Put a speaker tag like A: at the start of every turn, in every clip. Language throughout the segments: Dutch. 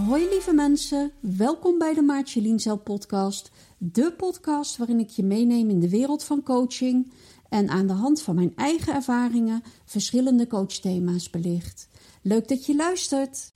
A: Hoi lieve mensen, welkom bij de Maartje Lienzel podcast. De podcast waarin ik je meeneem in de wereld van coaching en aan de hand van mijn eigen ervaringen verschillende coachthema's belicht. Leuk dat je luistert!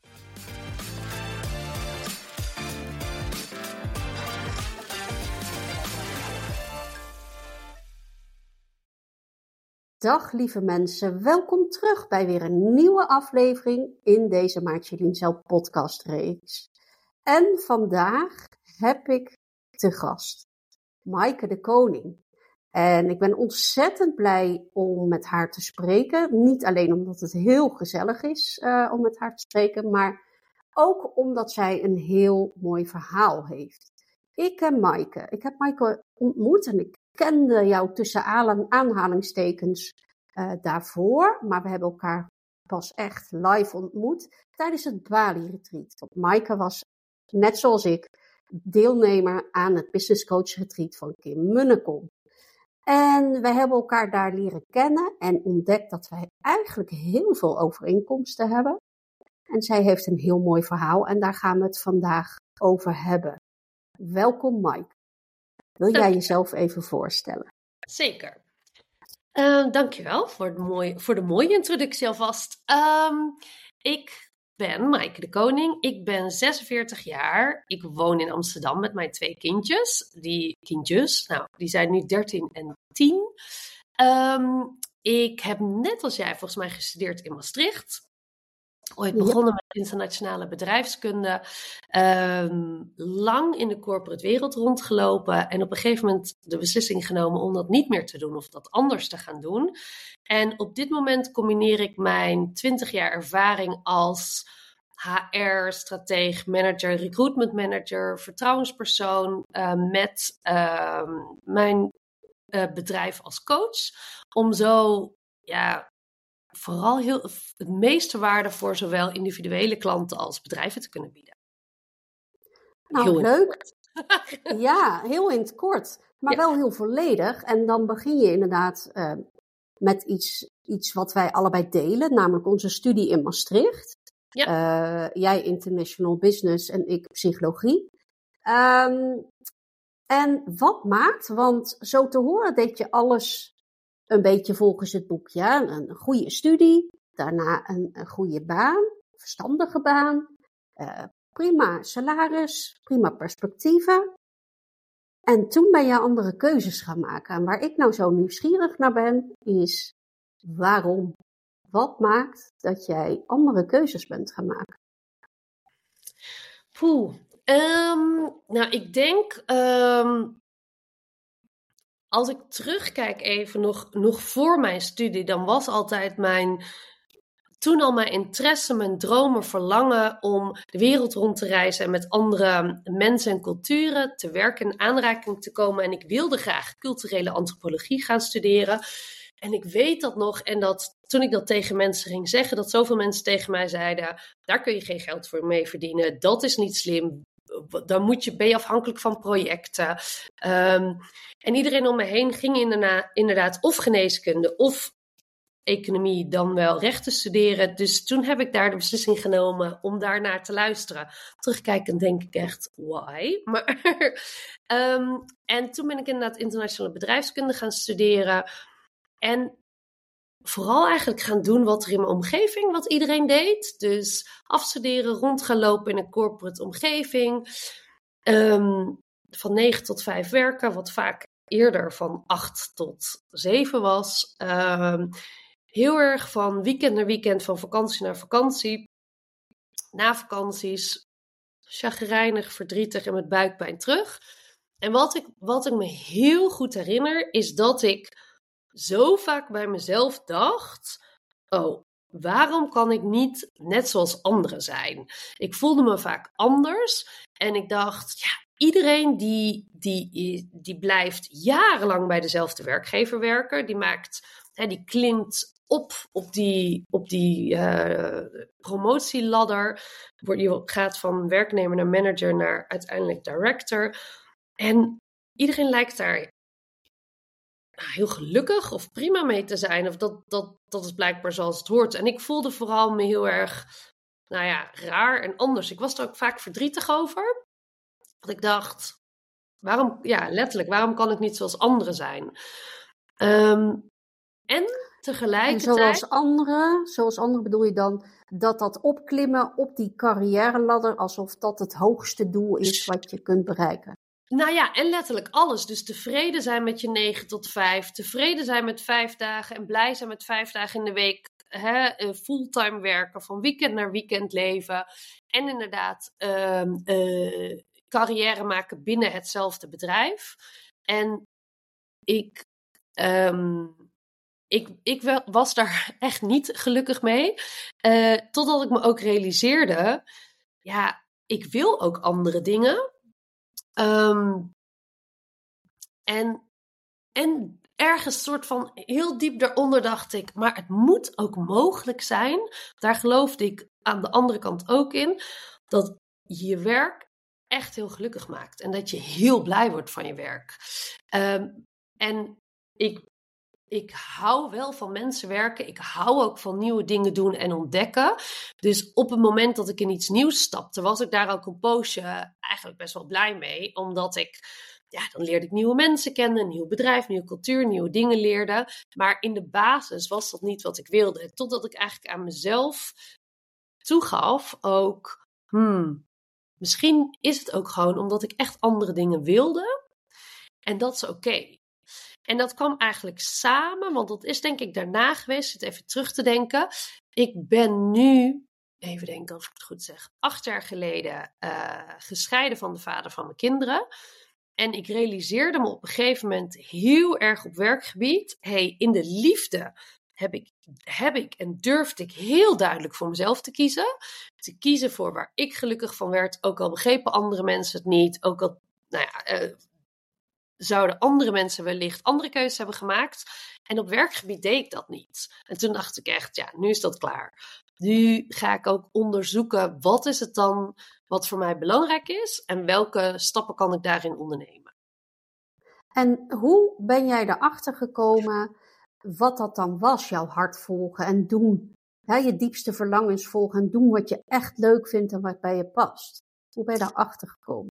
A: Dag lieve mensen, welkom terug bij weer een nieuwe aflevering in deze Maartje Lienzel podcastreeks. En vandaag heb ik te gast Maaike de Koning. En ik ben ontzettend blij om met haar te spreken. Niet alleen omdat het heel gezellig is om met haar te spreken, maar ook omdat zij een heel mooi verhaal heeft. Ik ken Maaike. Ik heb Maaike ontmoet en ik kende jou tussen aanhalingstekens daarvoor. Maar we hebben elkaar pas echt live ontmoet tijdens het Bali Retreat. Want Maaike was, net zoals ik, deelnemer aan het Business Coach Retreat van Kim Munnekom. En we hebben elkaar daar leren kennen en ontdekt dat wij eigenlijk heel veel overeenkomsten hebben. En zij heeft een heel mooi verhaal en daar gaan we het vandaag over hebben. Welkom Maaike. Wil jij jezelf even voorstellen?
B: Zeker. Dankjewel voor de mooie introductie alvast. Ik ben Maaike de Koning. Ik ben 46 jaar. Ik woon in Amsterdam met mijn 2 kindjes. Die zijn nu 13 en 10. Ik heb net als jij volgens mij gestudeerd in Maastricht. Ooit begonnen met internationale bedrijfskunde. Lang in de corporate wereld rondgelopen. En op een gegeven moment de beslissing genomen om dat niet meer te doen. Of dat anders te gaan doen. En op dit moment combineer ik mijn 20 jaar ervaring als HR-strateeg, manager, recruitment manager, vertrouwenspersoon. Met mijn bedrijf als coach. Om zo vooral het meeste waarde voor zowel individuele klanten als bedrijven te kunnen bieden.
A: Nou, heel leuk. Ja, heel in het kort, maar wel heel volledig. En dan begin je inderdaad met iets wat wij allebei delen, namelijk onze studie in Maastricht. Ja. Jij international business en ik psychologie. En wat maakt, want zo te horen deed je alles een beetje volgens het boekje. Een goede studie, daarna een goede baan, verstandige baan, prima salaris, prima perspectieven. En toen ben je andere keuzes gaan maken. En waar ik nou zo nieuwsgierig naar ben, is waarom? Wat maakt dat jij andere keuzes bent gaan maken?
B: Ik denk, als ik terugkijk even nog voor mijn studie, dan was altijd toen al mijn interesse, mijn dromen, verlangen om de wereld rond te reizen en met andere mensen en culturen te werken, in aanraking te komen. En ik wilde graag culturele antropologie gaan studeren. En ik weet dat nog, en dat toen ik dat tegen mensen ging zeggen, dat zoveel mensen tegen mij zeiden, daar kun je geen geld voor mee verdienen, dat is niet slim, dan ben je afhankelijk van projecten. En iedereen om me heen ging inderdaad of geneeskunde of economie dan wel rechten studeren. Dus toen heb ik daar de beslissing genomen om daarnaar te luisteren. Terugkijkend denk ik echt, why? En toen ben ik inderdaad internationale bedrijfskunde gaan studeren. En vooral eigenlijk gaan doen wat er in mijn omgeving, wat iedereen deed. Dus afstuderen, rond gaan lopen in een corporate omgeving. Van 9 tot 5 werken, wat vaak eerder van 8 tot 7 was. Heel erg van weekend naar weekend, van vakantie naar vakantie. Na vakanties, chagrijnig, verdrietig en met buikpijn terug. En wat ik me heel goed herinner, is dat ik zo vaak bij mezelf dacht, waarom kan ik niet net zoals anderen zijn? Ik voelde me vaak anders en ik dacht, iedereen die blijft jarenlang bij dezelfde werkgever werken, die klimt op die promotieladder. Je gaat van werknemer naar manager naar uiteindelijk director. En iedereen lijkt daar heel gelukkig of prima mee te zijn. Of dat is blijkbaar zoals het hoort. En ik voelde vooral me heel erg nou ja, raar en anders. Ik was er ook vaak verdrietig over. Want ik dacht, waarom kan ik niet zoals anderen zijn? En tegelijkertijd...
A: En zoals anderen bedoel je dan dat opklimmen op die carrière-ladder, alsof dat het hoogste doel is wat je kunt bereiken.
B: Nou ja, en letterlijk alles. Dus tevreden zijn met je 9 tot 5. Tevreden zijn met 5 dagen en blij zijn met 5 dagen in de week. Fulltime werken, van weekend naar weekend leven. En inderdaad carrière maken binnen hetzelfde bedrijf. En ik was daar echt niet gelukkig mee. Totdat ik me ook realiseerde, ja, ik wil ook andere dingen. En ergens soort van heel diep daaronder dacht ik, maar het moet ook mogelijk zijn, daar geloofde ik aan de andere kant ook in, dat je werk echt heel gelukkig maakt. En dat je heel blij wordt van je werk. En ik hou wel van mensen werken. Ik hou ook van nieuwe dingen doen en ontdekken. Dus op het moment dat ik in iets nieuws stapte, was ik daar ook een poosje eigenlijk best wel blij mee. Omdat dan leerde ik nieuwe mensen kennen, een nieuw bedrijf, nieuwe cultuur, nieuwe dingen leerde. Maar in de basis was dat niet wat ik wilde. Totdat ik eigenlijk aan mezelf toegaf ook, misschien is het ook gewoon omdat ik echt andere dingen wilde. En dat is oké. En dat kwam eigenlijk samen, want dat is denk ik daarna geweest. Ik zit even terug te denken. Ik ben nu, even denken of ik het goed zeg, 8 jaar geleden gescheiden van de vader van mijn kinderen. En ik realiseerde me op een gegeven moment heel erg op werkgebied. In de liefde heb ik en durfde ik heel duidelijk voor mezelf te kiezen. Te kiezen voor waar ik gelukkig van werd. Ook al begrepen andere mensen het niet. Ook al, zouden andere mensen wellicht andere keuzes hebben gemaakt. En op werkgebied deed ik dat niet. En toen dacht ik echt, nu is dat klaar. Nu ga ik ook onderzoeken, wat is het dan wat voor mij belangrijk is? En welke stappen kan ik daarin ondernemen?
A: En hoe ben jij erachter gekomen wat dat dan was, jouw hart volgen en doen? Je diepste verlangens volgen en doen wat je echt leuk vindt en wat bij je past. Hoe ben je daarachter gekomen?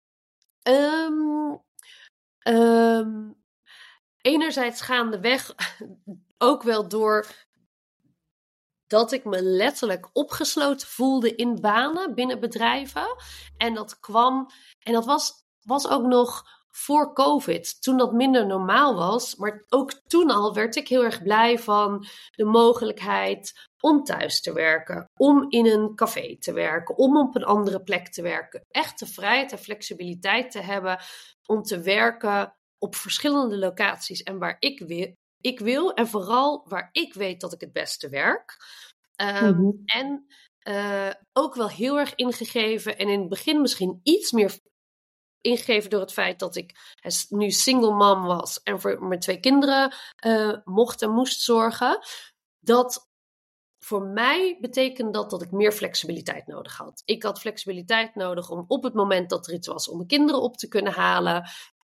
B: Enerzijds gaandeweg ook wel door dat ik me letterlijk opgesloten voelde in banen binnen bedrijven. En dat kwam, en dat was ook nog voor COVID, toen dat minder normaal was. Maar ook toen al werd ik heel erg blij van de mogelijkheid om thuis te werken, om in een café te werken, om op een andere plek te werken. Echt de vrijheid en flexibiliteit te hebben om te werken op verschillende locaties en waar ik wil en vooral waar ik weet dat ik het beste werk. En ook wel heel erg ingegeven en in het begin misschien iets meer ingegeven door het feit dat ik nu single mom was en voor mijn 2 kinderen mocht en moest zorgen. Dat voor mij betekende dat ik meer flexibiliteit nodig had. Ik had flexibiliteit nodig om op het moment dat er iets was om mijn kinderen op te kunnen halen.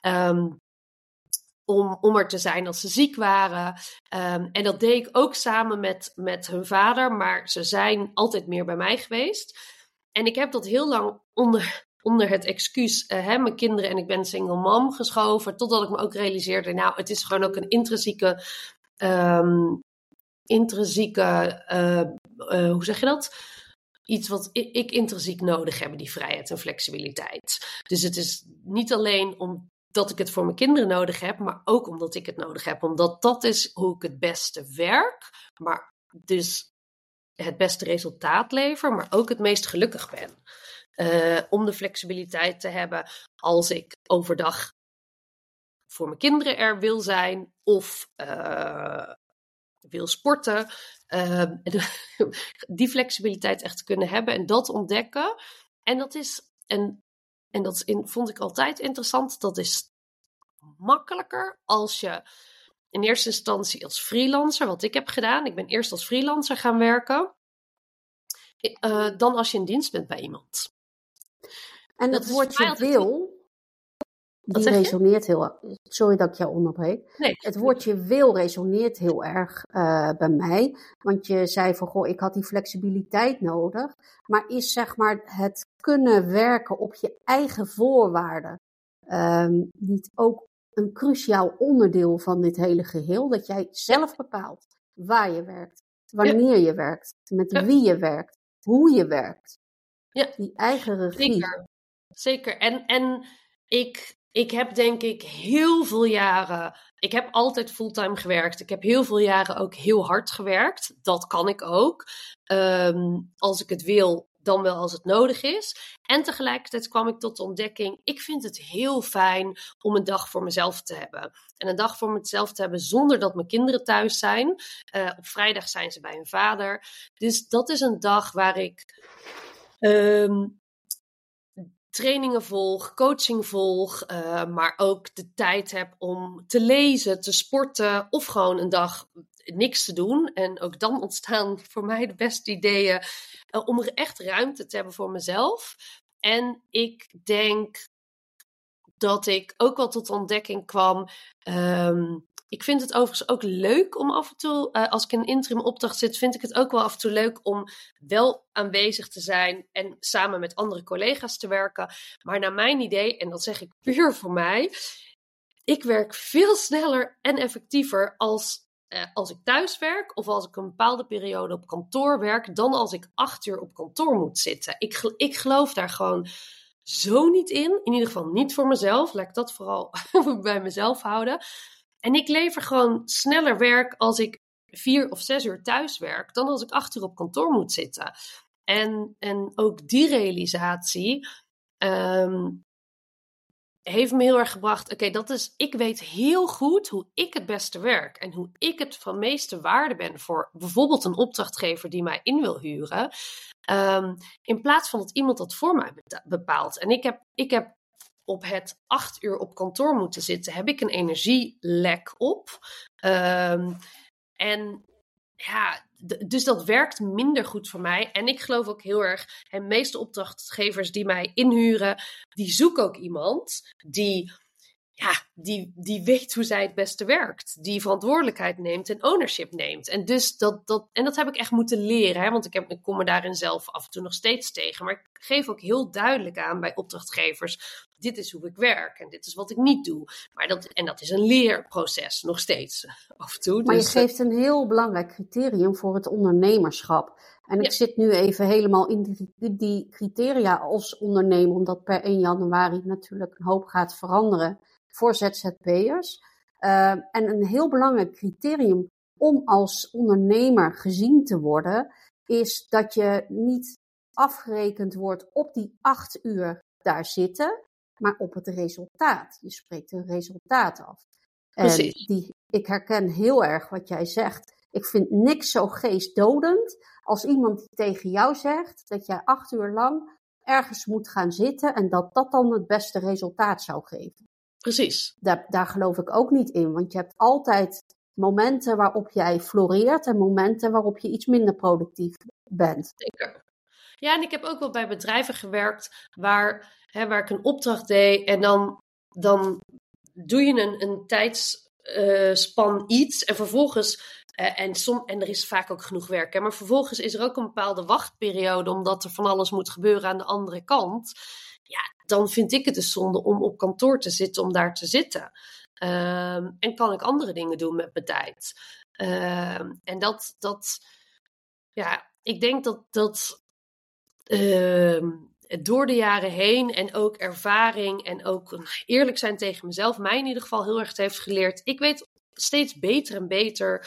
B: Om er te zijn als ze ziek waren. En dat deed ik ook samen met hun vader. Maar ze zijn altijd meer bij mij geweest. En ik heb dat heel lang onder het excuus mijn kinderen en ik ben single mom geschoven. Totdat ik me ook realiseerde, het is gewoon ook een intrinsieke hoe zeg je dat? Iets wat ik intrinsiek nodig heb, die vrijheid en flexibiliteit. Dus het is niet alleen omdat ik het voor mijn kinderen nodig heb, maar ook omdat ik het nodig heb. Omdat dat is hoe ik het beste werk, maar dus het beste resultaat lever, maar ook het meest gelukkig ben. Om de flexibiliteit te hebben als ik overdag voor mijn kinderen er wil zijn of wil sporten. Die flexibiliteit echt te kunnen hebben en dat ontdekken. En dat is, vond ik altijd interessant, dat is makkelijker als je in eerste instantie als freelancer, wat ik heb gedaan, ik ben eerst als freelancer gaan werken, dan als je in dienst bent bij iemand.
A: En dat woordje wil, Die resoneert heel... Sorry dat ik jou onderbreek.
B: Nee.
A: Het woordje wil resoneert heel erg bij mij. Want je zei van, goh, ik had die flexibiliteit nodig. Maar is zeg maar het kunnen werken op je eigen voorwaarden niet ook een cruciaal onderdeel van dit hele geheel? Dat jij zelf bepaalt waar je werkt, wanneer je werkt, met wie je werkt, hoe je werkt.
B: Ja.
A: Die eigen regie.
B: Zeker. En ik heb denk ik heel veel jaren... Ik heb altijd fulltime gewerkt. Ik heb heel veel jaren ook heel hard gewerkt. Dat kan ik ook. Als ik het wil, dan wel als het nodig is. En tegelijkertijd kwam ik tot de ontdekking... Ik vind het heel fijn om een dag voor mezelf te hebben. En een dag voor mezelf te hebben zonder dat mijn kinderen thuis zijn. Op vrijdag zijn ze bij hun vader. Dus dat is een dag waar ik... trainingen volg, coaching volg, maar ook de tijd heb om te lezen, te sporten of gewoon een dag niks te doen. En ook dan ontstaan voor mij de beste ideeën om er echt ruimte te hebben voor mezelf. En ik denk dat ik ook wel tot de ontdekking kwam... Ik vind het overigens ook leuk om af en toe, als ik in een interim opdracht zit, vind ik het ook wel af en toe leuk om wel aanwezig te zijn en samen met andere collega's te werken. Maar naar mijn idee, en dat zeg ik puur voor mij, ik werk veel sneller en effectiever als ik thuis werk of als ik een bepaalde periode op kantoor werk, dan als ik 8 uur op kantoor moet zitten. Ik geloof daar gewoon zo niet in ieder geval niet voor mezelf. Laat ik dat vooral bij mezelf houden. En ik lever gewoon sneller werk als ik 4 of 6 uur thuis werk, dan als ik 8 uur op kantoor moet zitten. En ook die realisatie heeft me heel erg gebracht. Oké, ik weet heel goed hoe ik het beste werk en hoe ik het van meeste waarde ben voor bijvoorbeeld een opdrachtgever die mij in wil huren. In plaats van dat iemand dat voor mij bepaalt. En ik heb op het 8 uur op kantoor moeten zitten, heb ik een energielek op. En ja, dus dat werkt minder goed voor mij. En ik geloof ook heel erg, de meeste opdrachtgevers die mij inhuren, die zoeken ook iemand die weet hoe zij het beste werkt. Die verantwoordelijkheid neemt en ownership neemt. En dus dat heb ik echt moeten leren. Hè? Want ik kom me daarin zelf af en toe nog steeds tegen. Maar ik geef ook heel duidelijk aan bij opdrachtgevers, dit is hoe ik werk en dit is wat ik niet doe. Maar dat is een leerproces, nog steeds af en toe.
A: Maar je geeft een heel belangrijk criterium voor het ondernemerschap. En ik zit nu even helemaal in die criteria als ondernemer, omdat per 1 januari natuurlijk een hoop gaat veranderen voor ZZP'ers. En een heel belangrijk criterium om als ondernemer gezien te worden, is dat je niet afgerekend wordt op die 8 uur daar zitten, maar op het resultaat. Je spreekt een resultaat af.
B: Precies.
A: En ik herken heel erg wat jij zegt. Ik vind niks zo geestdodend als iemand die tegen jou zegt dat jij 8 uur lang ergens moet gaan zitten en dat dan het beste resultaat zou geven.
B: Precies.
A: Daar geloof ik ook niet in, want je hebt altijd momenten waarop jij floreert en momenten waarop je iets minder productief bent.
B: Zeker. Ja, en ik heb ook wel bij bedrijven gewerkt waar ik een opdracht deed en dan doe je een tijdsspan iets en vervolgens, en er is vaak ook genoeg werk, hè, maar vervolgens is er ook een bepaalde wachtperiode omdat er van alles moet gebeuren aan de andere kant. Ja, dan vind ik het dus zonde om op kantoor te zitten, om daar te zitten. En kan ik andere dingen doen met mijn tijd. En ik denk dat door de jaren heen en ook ervaring en ook eerlijk zijn tegen mezelf, mij in ieder geval heel erg heeft geleerd. Ik weet steeds beter en beter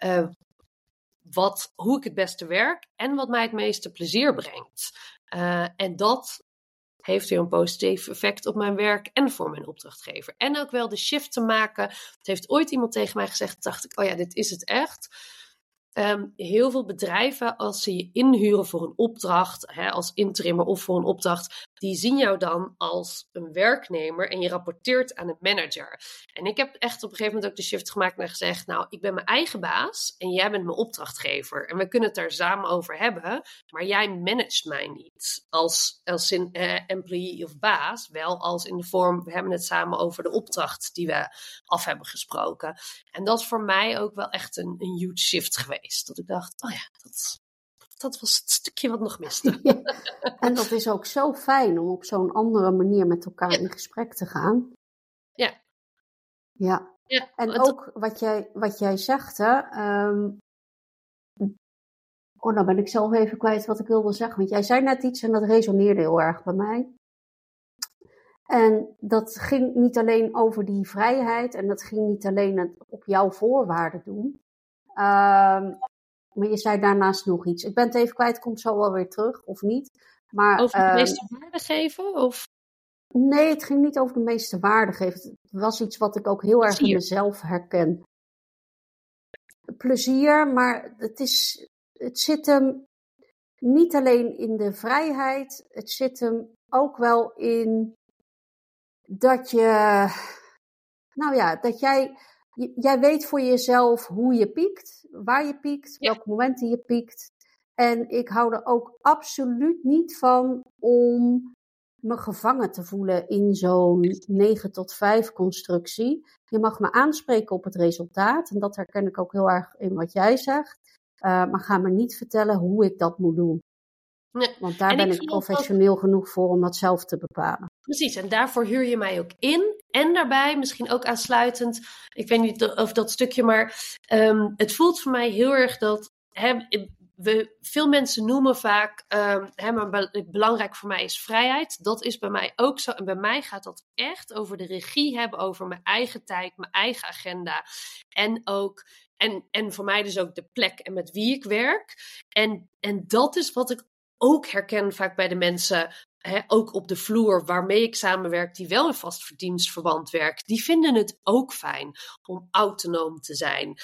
B: hoe ik het beste werk en wat mij het meeste plezier brengt. En dat heeft weer een positief effect op mijn werk en voor mijn opdrachtgever. En ook wel de shift te maken. Het heeft ooit iemand tegen mij gezegd, dacht ik, oh ja, dit is het echt. Heel veel bedrijven, als ze je inhuren voor een opdracht, als interimmer of voor een opdracht, die zien jou dan als een werknemer en je rapporteert aan een manager. En ik heb echt op een gegeven moment ook de shift gemaakt en gezegd, nou, ik ben mijn eigen baas en jij bent mijn opdrachtgever. En we kunnen het daar samen over hebben, maar jij managt mij niet als employee of baas, wel als in de vorm, we hebben het samen over de opdracht die we af hebben gesproken. En dat is voor mij ook wel echt een huge shift geweest. Dat ik dacht, oh ja, dat was het stukje wat nog miste.
A: Ja, en dat is ook zo fijn om op zo'n andere manier met elkaar in gesprek te gaan.
B: Ja.
A: Ja. En ook wat jij zegt, hè. Nou ben ik zelf even kwijt wat ik wilde zeggen. Want jij zei net iets en dat resoneerde heel erg bij mij. En dat ging niet alleen over die vrijheid. En dat ging niet alleen het op jouw voorwaarden doen. Maar je zei daarnaast nog iets. Ik ben het even kwijt, komt zo wel weer terug, of niet. Maar,
B: over de meeste waarde geven? Of?
A: Nee, het ging niet over de meeste waarde geven. Het was iets wat ik ook heel erg in mezelf herken. Plezier, maar het zit hem niet alleen in de vrijheid. Het zit hem ook wel in dat jij weet voor jezelf hoe je piekt, waar je piekt, welke momenten je piekt. En ik hou er ook absoluut niet van om me gevangen te voelen in zo'n 9 tot 5 constructie. Je mag me aanspreken op het resultaat. En dat herken ik ook heel erg in wat jij zegt. Maar ga me niet vertellen hoe ik dat moet doen. Nee. Want daar ben ik professioneel genoeg voor om dat zelf te bepalen.
B: Precies, en daarvoor huur je mij ook in. En daarbij, misschien ook aansluitend, ik weet niet of dat stukje, maar het voelt voor mij heel erg dat veel mensen noemen vaak, maar belangrijk voor mij is vrijheid. Dat is bij mij ook zo. En bij mij gaat dat echt over de regie hebben over mijn eigen tijd, mijn eigen agenda. En ook, en voor mij dus ook de plek en met wie ik werk. En dat is wat ik ook herken vaak bij de mensen, ook op de vloer waarmee ik samenwerk, die wel in vast verdienstverband werken, die vinden het ook fijn om autonoom te zijn.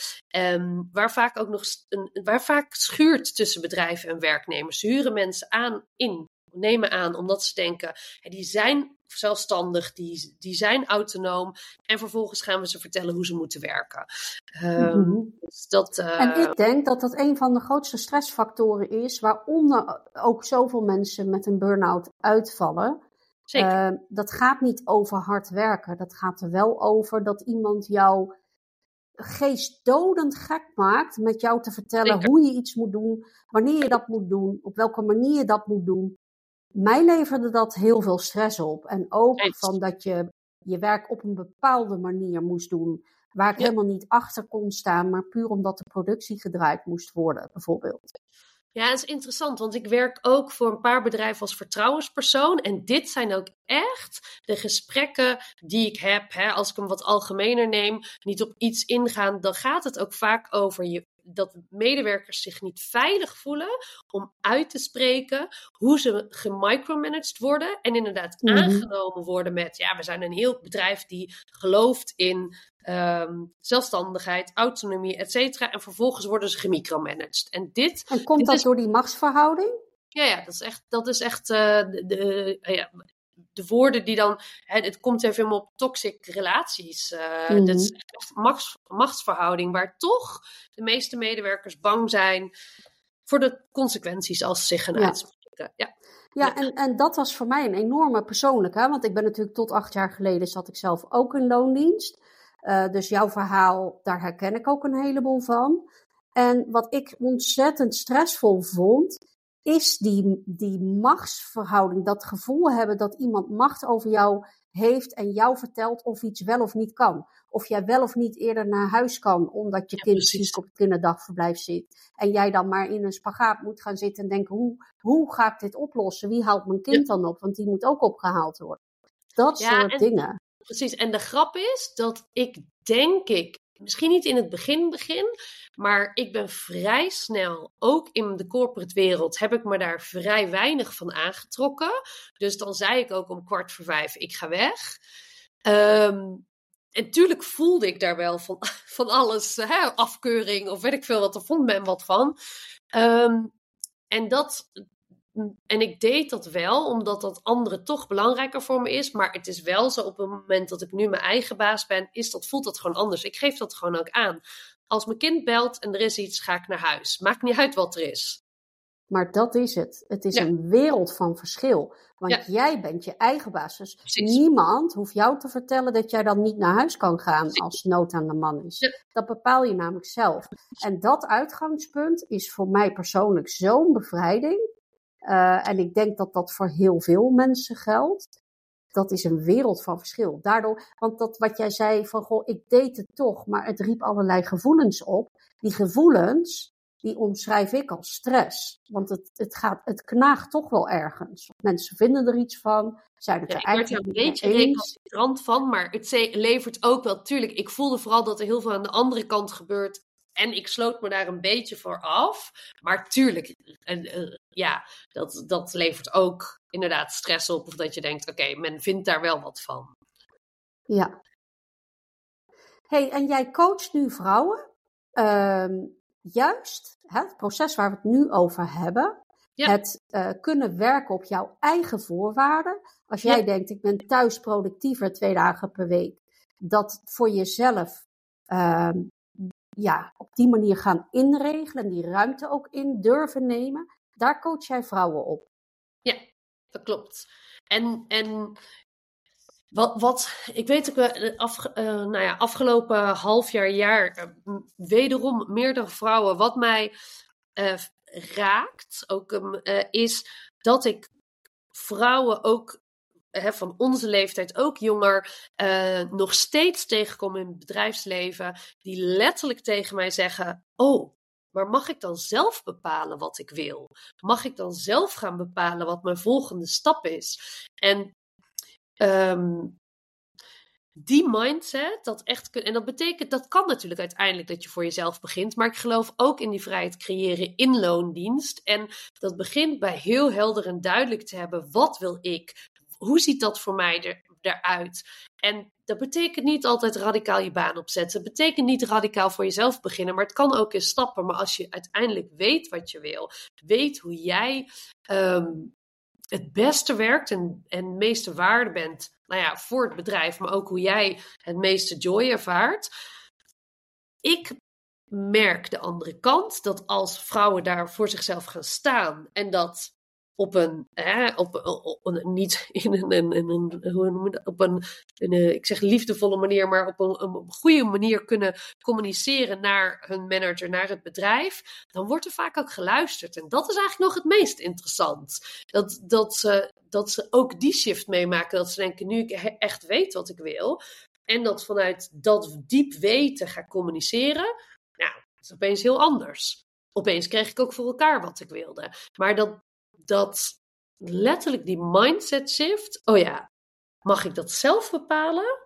B: Waar vaak schuurt tussen bedrijven en werknemers. Ze huren mensen nemen aan omdat ze denken, die zijn zelfstandig, die zijn autonoom en vervolgens gaan we ze vertellen hoe ze moeten werken. Dus
A: En ik denk dat dat een van de grootste stressfactoren is, waaronder ook zoveel mensen met een burn-out uitvallen.
B: Zeker.
A: Dat gaat niet over hard werken, dat gaat er wel over dat iemand jou geestdodend gek maakt met jou te vertellen
B: Zeker.
A: hoe je iets moet doen, wanneer je dat moet doen, op welke manier je dat moet doen. Mij leverde dat heel veel stress op. En ook van dat je werk op een bepaalde manier moest doen, waar ik helemaal niet achter kon staan, maar puur omdat de productie gedraaid moest worden, bijvoorbeeld.
B: Ja, dat is interessant, want ik werk ook voor een paar bedrijven als vertrouwenspersoon. En dit zijn ook echt de gesprekken die ik heb. Als ik hem wat algemener neem, niet op iets ingaan, dan gaat het ook vaak over dat medewerkers zich niet veilig voelen om uit te spreken hoe ze gemicromanaged worden en inderdaad aangenomen worden met, we zijn een heel bedrijf die gelooft in zelfstandigheid, autonomie, et cetera. En vervolgens worden ze gemicromanaged. En
A: komt dat door die machtsverhouding?
B: Ja, dat is echt de woorden die dan, het komt even op toxic relaties. Dat is echt machtsverhouding, waar toch de meeste medewerkers bang zijn voor de consequenties als ze zich gaan uitspreken.
A: Ja, en dat was voor mij een enorme persoonlijke, want ik ben natuurlijk tot 8 jaar geleden zat ik zelf ook in loondienst. Dus jouw verhaal, daar herken ik ook een heleboel van. En wat ik ontzettend stressvol vond, is die machtsverhouding. Dat gevoel hebben dat iemand macht over jou heeft en jou vertelt of iets wel of niet kan. Of jij wel of niet eerder naar huis kan, omdat je kind ziek op het kinderdagverblijf zit. En jij dan maar in een spagaat moet gaan zitten en denken, hoe ga ik dit oplossen? Wie haalt mijn kind dan op? Want die moet ook opgehaald worden. Dat soort dingen.
B: Precies, en de grap is dat denk ik, misschien niet in het begin, maar ik ben vrij snel, ook in de corporate wereld, heb ik me daar vrij weinig van aangetrokken. Dus dan zei ik ook om 4:15, ik ga weg. En tuurlijk voelde ik daar wel van alles, afkeuring of weet ik veel wat, er vond men wat van. En dat En ik deed dat wel, omdat dat andere toch belangrijker voor me is. Maar het is wel zo, op het moment dat ik nu mijn eigen baas ben, voelt dat gewoon anders. Ik geef dat gewoon ook aan. Als mijn kind belt en er is iets, ga ik naar huis. Maakt niet uit wat er is.
A: Maar dat is het. Het is
B: Ja.
A: een wereld van verschil. Want jij bent je eigen baas. Dus
B: Precies.
A: niemand hoeft jou te vertellen dat jij dan niet naar huis kan gaan als nood aan de man is.
B: Ja.
A: Dat bepaal je namelijk zelf. En dat uitgangspunt is voor mij persoonlijk zo'n bevrijding. En ik denk dat dat voor heel veel mensen geldt. Dat is een wereld van verschil. Daardoor, want dat wat jij zei van, goh, ik deed het toch, maar het riep allerlei gevoelens op. Die gevoelens, die omschrijf ik als stress. Want het knaagt toch wel ergens. Mensen vinden er iets van, zijn het er
B: Ik werd er
A: eigenlijk
B: een
A: niet
B: beetje
A: mee eens.
B: recalcitrant van, maar het levert ook wel, tuurlijk, ik voelde vooral dat er heel veel aan de andere kant gebeurt. En ik sloot me daar een beetje voor af. Maar tuurlijk, dat levert ook inderdaad stress op. Of dat je denkt, oké, men vindt daar wel wat van.
A: Ja. Hey, en jij coacht nu vrouwen. Juist het proces waar we het nu over hebben.
B: Ja.
A: Het kunnen werken op jouw eigen voorwaarden. Als jij denkt, ik ben thuis productiever 2 dagen per week. Dat voor jezelf op die manier gaan inregelen. En die ruimte ook in durven nemen. Daar coach jij vrouwen op.
B: Ja, dat klopt. En wat ik weet ook wel, afgelopen half jaar, wederom meerdere vrouwen, wat mij raakt, ook is dat ik vrouwen ook van onze leeftijd, ook jonger, nog steeds tegenkom in het bedrijfsleven, die letterlijk tegen mij zeggen, oh, maar mag ik dan zelf bepalen wat ik wil? Mag ik dan zelf gaan bepalen wat mijn volgende stap is? En die mindset, en dat betekent, dat kan natuurlijk uiteindelijk dat je voor jezelf begint, maar ik geloof ook in die vrijheid creëren in loondienst. En dat begint bij heel helder en duidelijk te hebben, wat wil ik? Hoe ziet dat voor mij eruit? En dat betekent niet altijd radicaal je baan opzetten. Het betekent niet radicaal voor jezelf beginnen, maar het kan ook in stappen. Maar als je uiteindelijk weet wat je wil, weet hoe jij het beste werkt en het meeste waarde bent, voor het bedrijf, maar ook hoe jij het meeste joy ervaart. Ik merk de andere kant, dat als vrouwen daar voor zichzelf gaan staan en dat op een ik zeg liefdevolle manier, maar op een goede manier kunnen communiceren naar hun manager, naar het bedrijf, dan wordt er vaak ook geluisterd. En dat is eigenlijk nog het meest interessant. Dat ze ook die shift meemaken, dat ze denken, nu ik echt weet wat ik wil, en dat vanuit dat diep weten ga communiceren, nou, dat is opeens heel anders. Opeens kreeg ik ook voor elkaar wat ik wilde. Maar dat letterlijk die mindset shift, oh ja, mag ik dat zelf bepalen?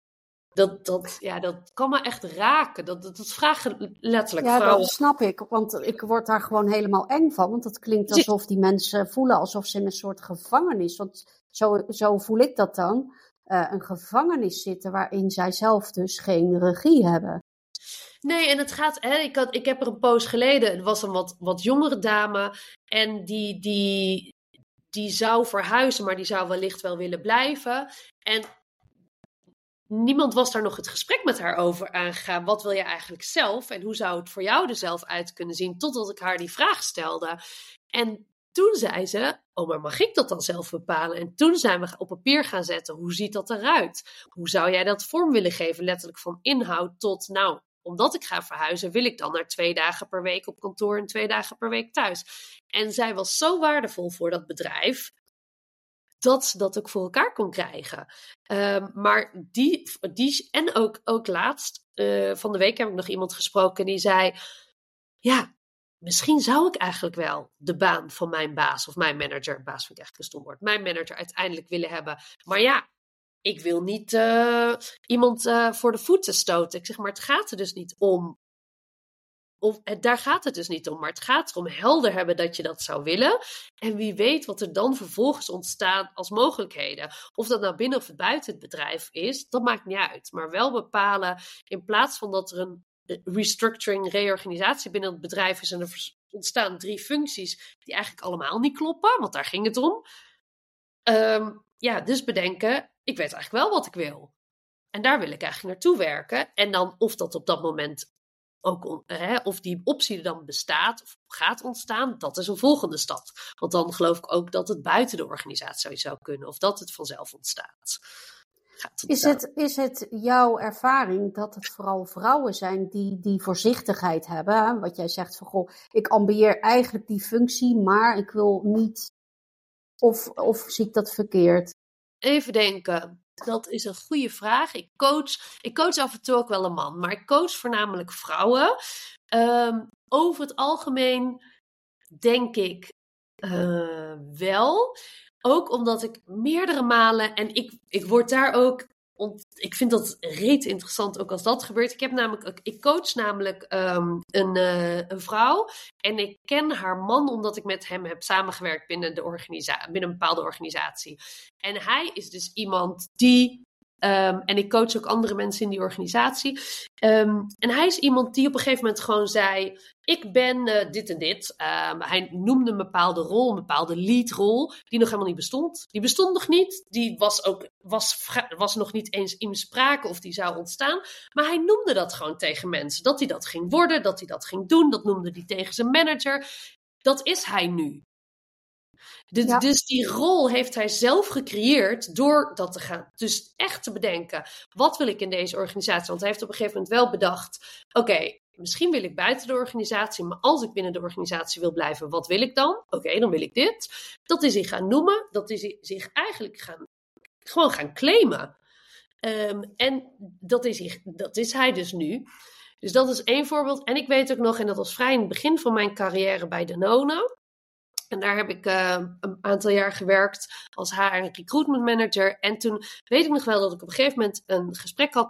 B: Dat kan me echt raken. Dat vragen letterlijk vrouwen.
A: Ja, dat snap ik. Want ik word daar gewoon helemaal eng van. Want het klinkt alsof die mensen voelen alsof ze in een soort gevangenis. Want zo voel ik dat dan. Een gevangenis zitten waarin zij zelf dus geen regie hebben.
B: Nee, en het gaat. Ik heb er een poos geleden. Er was een wat jongere dame. En die zou verhuizen, maar die zou wellicht wel willen blijven. En niemand was daar nog het gesprek met haar over aangegaan. Wat wil je eigenlijk zelf? En hoe zou het voor jou er zelf uit kunnen zien? Totdat ik haar die vraag stelde. En toen zei ze, oh, maar mag ik dat dan zelf bepalen? En toen zijn we op papier gaan zetten. Hoe ziet dat eruit? Hoe zou jij dat vorm willen geven? Letterlijk van inhoud tot, nou, omdat ik ga verhuizen, wil ik dan naar 2 dagen per week op kantoor en 2 dagen per week thuis. En zij was zo waardevol voor dat bedrijf, dat ze dat ook voor elkaar kon krijgen. Maar en ook laatst, van de week heb ik nog iemand gesproken die zei, ja, misschien zou ik eigenlijk wel de baan van mijn baas of mijn manager, baas vind ik echt een stom woord, mijn manager uiteindelijk willen hebben. Maar ja, ik wil niet iemand voor de voeten stoten. Ik zeg, maar het gaat er dus niet om. Daar gaat het dus niet om. Maar het gaat erom helder hebben dat je dat zou willen. En wie weet wat er dan vervolgens ontstaan als mogelijkheden. Of dat nou binnen of buiten het bedrijf is, dat maakt niet uit. Maar wel bepalen, in plaats van dat er een restructuring, reorganisatie binnen het bedrijf is en er ontstaan 3 functies die eigenlijk allemaal niet kloppen, want daar ging het om. Dus bedenken, ik weet eigenlijk wel wat ik wil. En daar wil ik eigenlijk naartoe werken. En dan of dat op dat moment ook, of die optie er dan bestaat of gaat ontstaan, dat is een volgende stap. Want dan geloof ik ook dat het buiten de organisatie zou kunnen, of dat het vanzelf ontstaat.
A: Is het jouw ervaring dat het vooral vrouwen zijn die voorzichtigheid hebben? Hè? Wat jij zegt van, goh, ik ambieer eigenlijk die functie, maar ik wil niet... Of zie ik dat verkeerd?
B: Even denken. Dat is een goede vraag. Ik coach af en toe ook wel een man, maar ik coach voornamelijk vrouwen. Over het algemeen denk ik wel. Ook omdat ik meerdere malen, en ik word daar ook, ik vind dat reet interessant ook als dat gebeurt. Ik coach namelijk een vrouw en ik ken haar man omdat ik met hem heb samengewerkt binnen een bepaalde organisatie. En hij is dus iemand die, en ik coach ook andere mensen in die organisatie. En hij is iemand die op een gegeven moment gewoon zei, ik ben dit en dit. Hij noemde een bepaalde rol, een bepaalde leadrol, die nog helemaal niet bestond. Die bestond nog niet. Die was nog niet eens in sprake of die zou ontstaan. Maar hij noemde dat gewoon tegen mensen. Dat hij dat ging worden, dat hij dat ging doen. Dat noemde hij tegen zijn manager. Dat is hij nu. Dus die rol heeft hij zelf gecreëerd door dat te gaan. Dus echt te bedenken, wat wil ik in deze organisatie? Want hij heeft op een gegeven moment wel bedacht, oké, misschien wil ik buiten de organisatie, maar als ik binnen de organisatie wil blijven, wat wil ik dan? Oké, dan wil ik dit. Dat is hij gaan noemen, dat is hij zich eigenlijk gewoon gaan claimen. En dat is hij dus nu. Dus dat is één voorbeeld. En ik weet ook nog, en dat was vrij in het begin van mijn carrière bij Danone. En daar heb ik een aantal jaar gewerkt als HR en recruitment manager. En toen weet ik nog wel dat ik op een gegeven moment een gesprek had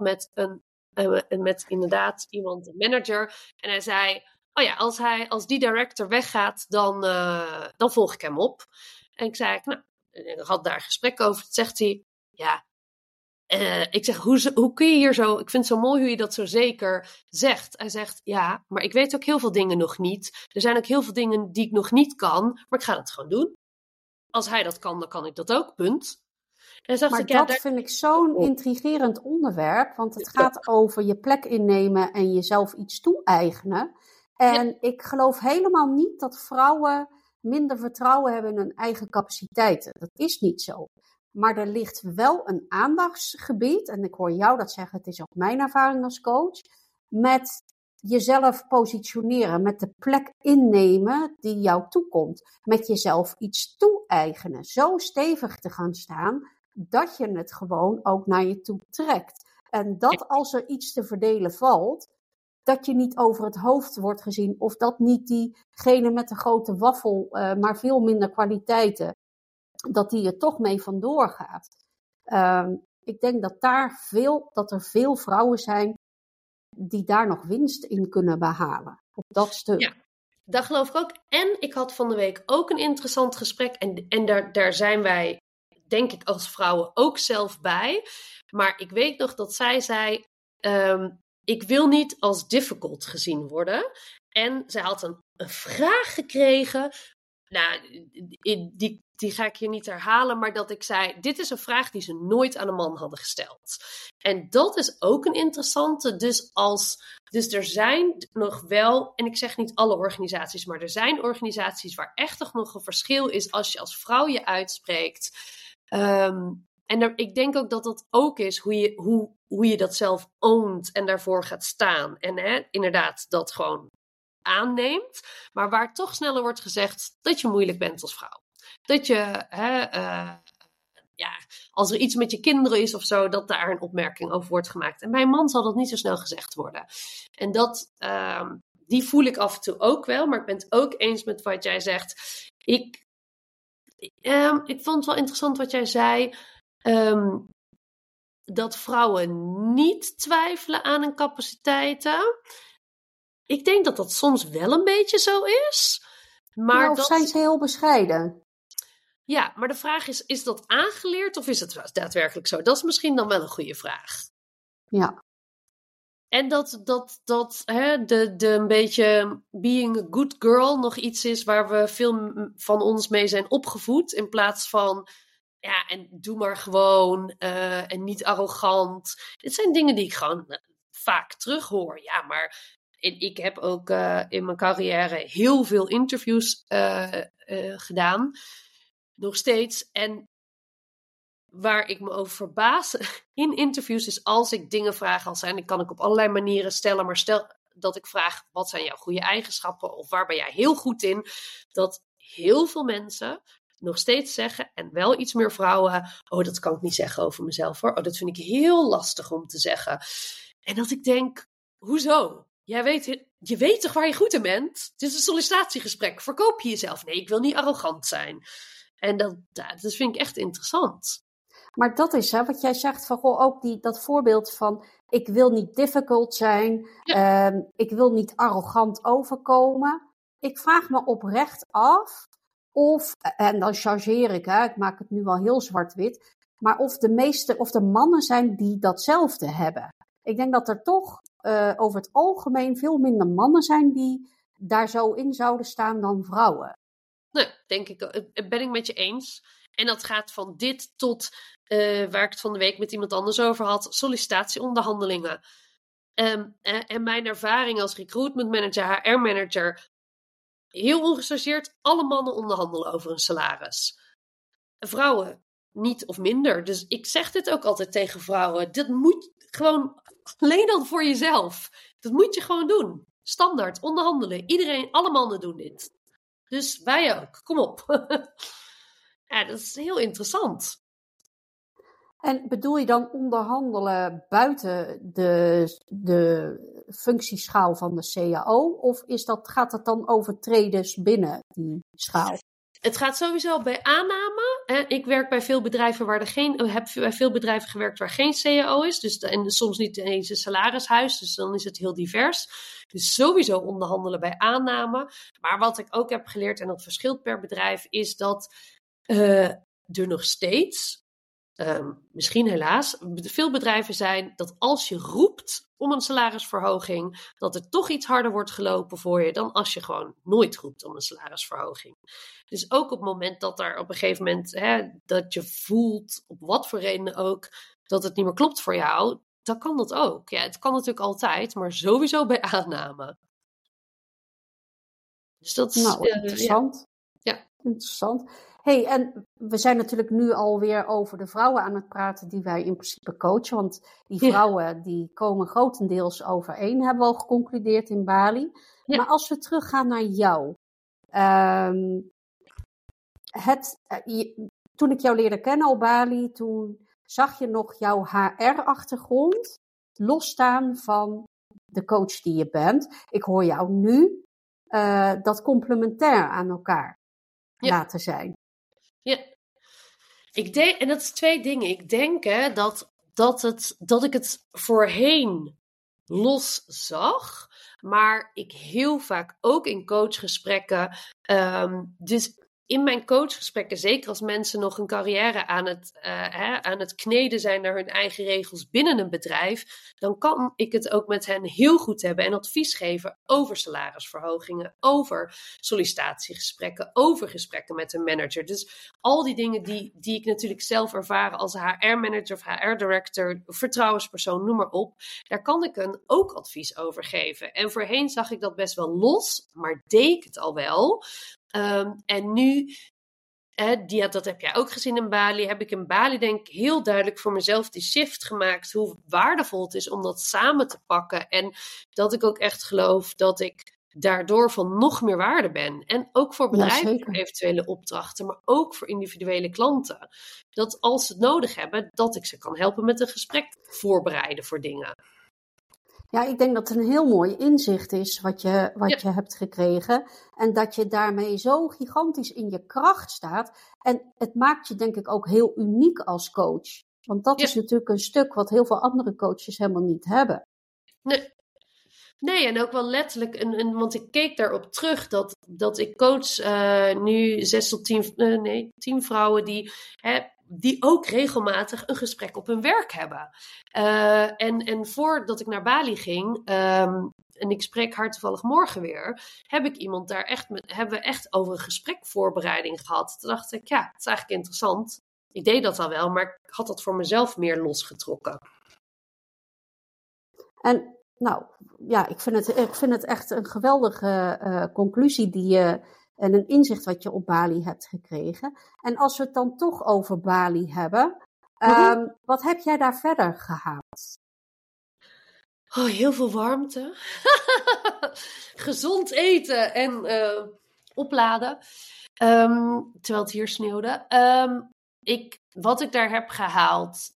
B: met inderdaad iemand, een manager. En hij zei, oh ja, als die director weggaat, dan volg ik hem op. En ik zei, nou, ik had daar een gesprek over. Toen zegt hij, ja, ik zeg, hoe kun je hier zo... Ik vind het zo mooi hoe je dat zo zeker zegt. Hij zegt, ja, maar ik weet ook heel veel dingen nog niet. Er zijn ook heel veel dingen die ik nog niet kan, maar ik ga dat gewoon doen. Als hij dat kan, dan kan ik dat ook, punt. En
A: maar dat vind ik zo'n intrigerend onderwerp, want het gaat over je plek innemen en jezelf iets toe-eigenen. En ik geloof helemaal niet dat vrouwen minder vertrouwen hebben in hun eigen capaciteiten. Dat is niet zo. Maar er ligt wel een aandachtsgebied, en ik hoor jou dat zeggen, het is ook mijn ervaring als coach, met jezelf positioneren, met de plek innemen die jou toekomt. Met jezelf iets toe-eigenen. Zo stevig te gaan staan, dat je het gewoon ook naar je toe trekt. En dat als er iets te verdelen valt, dat je niet over het hoofd wordt gezien, of dat niet diegene met de grote waffel, maar veel minder kwaliteiten, dat die er toch mee vandoor gaat. Ik denk dat er veel vrouwen zijn die daar nog winst in kunnen behalen. Op dat stuk.
B: Ja, dat geloof ik ook. En ik had van de week ook een interessant gesprek. En daar zijn wij, denk ik, als vrouwen ook zelf bij. Maar ik weet nog dat zij zei, ik wil niet als difficult gezien worden. En zij had een vraag gekregen. Nou, die ga ik hier niet herhalen, maar dat ik zei, dit is een vraag die ze nooit aan een man hadden gesteld. En dat is ook een interessante. Dus er zijn nog wel, en ik zeg niet alle organisaties, maar er zijn organisaties waar echt toch nog een verschil is als je als vrouw je uitspreekt. Ik denk ook dat dat ook is hoe je dat zelf oont en daarvoor gaat staan. En inderdaad, dat gewoon aanneemt, maar waar toch sneller wordt gezegd dat je moeilijk bent als vrouw. Dat je, als er iets met je kinderen is of zo, dat daar een opmerking over wordt gemaakt. En bij een man zal dat niet zo snel gezegd worden. En die voel ik af en toe ook wel, maar ik ben het ook eens met wat jij zegt. Ik vond het wel interessant wat jij zei, dat vrouwen niet twijfelen aan hun capaciteiten. Ik denk dat dat soms wel een beetje zo is. Maar
A: of zijn ze heel bescheiden?
B: Ja, maar de vraag is dat aangeleerd of is het daadwerkelijk zo? Dat is misschien dan wel een goede vraag.
A: Ja.
B: En dat de een beetje being a good girl nog iets is waar we veel van ons mee zijn opgevoed. In plaats van, ja, en doe maar gewoon en niet arrogant. Dit zijn dingen die ik gewoon vaak terughoor. Ja, maar ik heb ook in mijn carrière heel veel interviews gedaan. Nog steeds. En waar ik me over verbaas in interviews is als ik dingen vraag als zijn. Die kan ik op allerlei manieren stellen. Maar stel dat ik vraag, wat zijn jouw goede eigenschappen? Of waar ben jij heel goed in? Dat heel veel mensen nog steeds zeggen, en wel iets meer vrouwen, oh, dat kan ik niet zeggen over mezelf hoor. Oh, dat vind ik heel lastig om te zeggen. En dat ik denk, hoezo? Je weet toch waar je goed in bent? Het is een sollicitatiegesprek. Verkoop je jezelf? Nee, ik wil niet arrogant zijn. En dat vind ik echt interessant.
A: Maar dat is wat jij zegt, van ook dat voorbeeld van ik wil niet difficult zijn,
B: Ja.
A: ik wil niet arrogant overkomen. Ik vraag me oprecht af of, en dan chargeer ik maak het nu wel heel zwart-wit, maar of de mannen zijn die datzelfde hebben. Ik denk dat er toch over het algemeen veel minder mannen zijn die daar zo in zouden staan dan vrouwen.
B: Nee, denk ik, ben ik met je eens. En dat gaat van dit tot, waar ik het van de week met iemand anders over had, sollicitatieonderhandelingen. En mijn ervaring als recruitment manager, HR manager, heel ongechargeerd, alle mannen onderhandelen over een salaris. Vrouwen niet of minder. Dus ik zeg dit ook altijd tegen vrouwen. Dat moet gewoon, alleen al voor jezelf. Dat moet je gewoon doen. Standaard, onderhandelen. Iedereen, alle mannen doen dit. Dus wij ook. Kom op. Ja, dat is heel interessant.
A: En bedoel je dan onderhandelen buiten de functieschaal van de CAO? Of gaat het dan over traders binnen die schaal?
B: Het gaat sowieso bij aanname. Ik werk bij veel bedrijven heb bij veel bedrijven gewerkt waar geen CAO is. Dus, en soms niet eens een salarishuis. Dus dan is het heel divers. Dus sowieso onderhandelen bij aanname. Maar wat ik ook heb geleerd, en dat verschilt per bedrijf, is dat er nog steeds, misschien helaas, veel bedrijven zijn dat als je roept om een salarisverhoging, dat er toch iets harder wordt gelopen voor je dan als je gewoon nooit roept om een salarisverhoging. Dus ook op het moment dat er op een gegeven moment, dat je voelt, op wat voor redenen ook, dat het niet meer klopt voor jou, dan kan dat ook. Ja, het kan natuurlijk altijd, maar sowieso bij aanname. Dus dat is
A: interessant.
B: Ja.
A: Interessant. Hey, en we zijn natuurlijk nu alweer over de vrouwen aan het praten die wij in principe coachen. Want die vrouwen die komen grotendeels overeen, hebben we al geconcludeerd in Bali. Ja. Maar als we teruggaan naar jou. Toen ik jou leerde kennen op Bali, toen zag je nog jouw HR-achtergrond losstaan van de coach die je bent. Ik hoor jou nu dat complementair aan elkaar laten zijn.
B: Ja, ik denk, en dat is twee dingen. Ik denk dat ik het voorheen los zag, maar ik heel vaak ook in coachgesprekken, dus in mijn coachgesprekken, zeker als mensen nog een carrière aan het kneden zijn naar hun eigen regels binnen een bedrijf, dan kan ik het ook met hen heel goed hebben en advies geven over salarisverhogingen, over sollicitatiegesprekken, over gesprekken met een manager. Dus al die dingen die ik natuurlijk zelf ervaren als HR-manager of HR-director, vertrouwenspersoon, noem maar op, daar kan ik hen ook advies over geven. En voorheen zag ik dat best wel los, maar deed ik het al wel. En nu, dat heb jij ook gezien in Bali, heb ik in Bali denk ik heel duidelijk voor mezelf die shift gemaakt, hoe waardevol het is om dat samen te pakken. En dat ik ook echt geloof dat ik daardoor van nog meer waarde ben. En ook voor bedrijven voor eventuele opdrachten, maar ook voor individuele klanten. Dat als ze het nodig hebben, dat ik ze kan helpen met een gesprek voorbereiden voor dingen.
A: Ja, ik denk dat het een heel mooi inzicht is wat je hebt gekregen. En dat je daarmee zo gigantisch in je kracht staat. En het maakt je denk ik ook heel uniek als coach. Want dat is natuurlijk een stuk wat heel veel andere coaches helemaal niet hebben.
B: Nee, en ook wel letterlijk, want ik keek daarop terug dat ik coach nu 6 tot 10 vrouwen die die ook regelmatig een gesprek op hun werk hebben. En voordat ik naar Bali ging, en ik spreek haar toevallig morgen weer, heb ik iemand daar hebben we echt over een gesprekvoorbereiding gehad. Toen dacht ik, ja, het is eigenlijk interessant. Ik deed dat al wel, maar ik had dat voor mezelf meer losgetrokken.
A: En nou, ja, ik vind het echt een geweldige conclusie en een inzicht wat je op Bali hebt gekregen. En als we het dan toch over Bali hebben, wat heb jij daar verder gehaald?
B: Oh, heel veel warmte. Gezond eten en opladen. Terwijl het hier sneeuwde. Wat ik daar heb gehaald.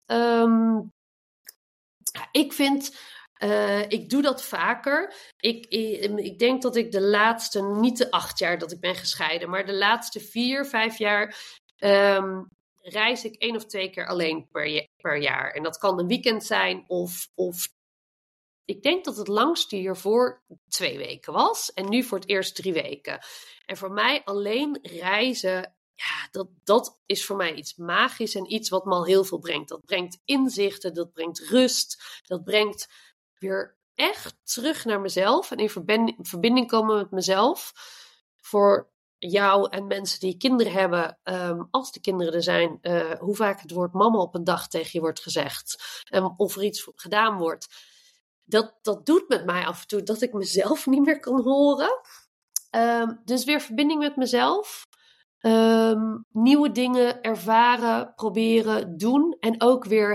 B: Ik vind... ik doe dat vaker. Ik denk dat ik de laatste, niet de 8 jaar dat ik ben gescheiden, maar de laatste 4, 5 jaar reis ik 1 of 2 keer alleen per jaar. En dat kan een weekend zijn of ik denk dat het langste hiervoor 2 weken was. En nu voor het eerst 3 weken. En voor mij alleen reizen, ja, dat is voor mij iets magisch en iets wat me al heel veel brengt. Dat brengt inzichten, dat brengt rust, dat brengt weer echt terug naar mezelf en in verbinding komen met mezelf. Voor jou en mensen die kinderen hebben, als de kinderen er zijn, hoe vaak het woord mama op een dag tegen je wordt gezegd. Of er iets gedaan wordt. Dat doet met mij af en toe dat ik mezelf niet meer kan horen. Dus weer verbinding met mezelf. Nieuwe dingen ervaren, proberen, doen. En ook weer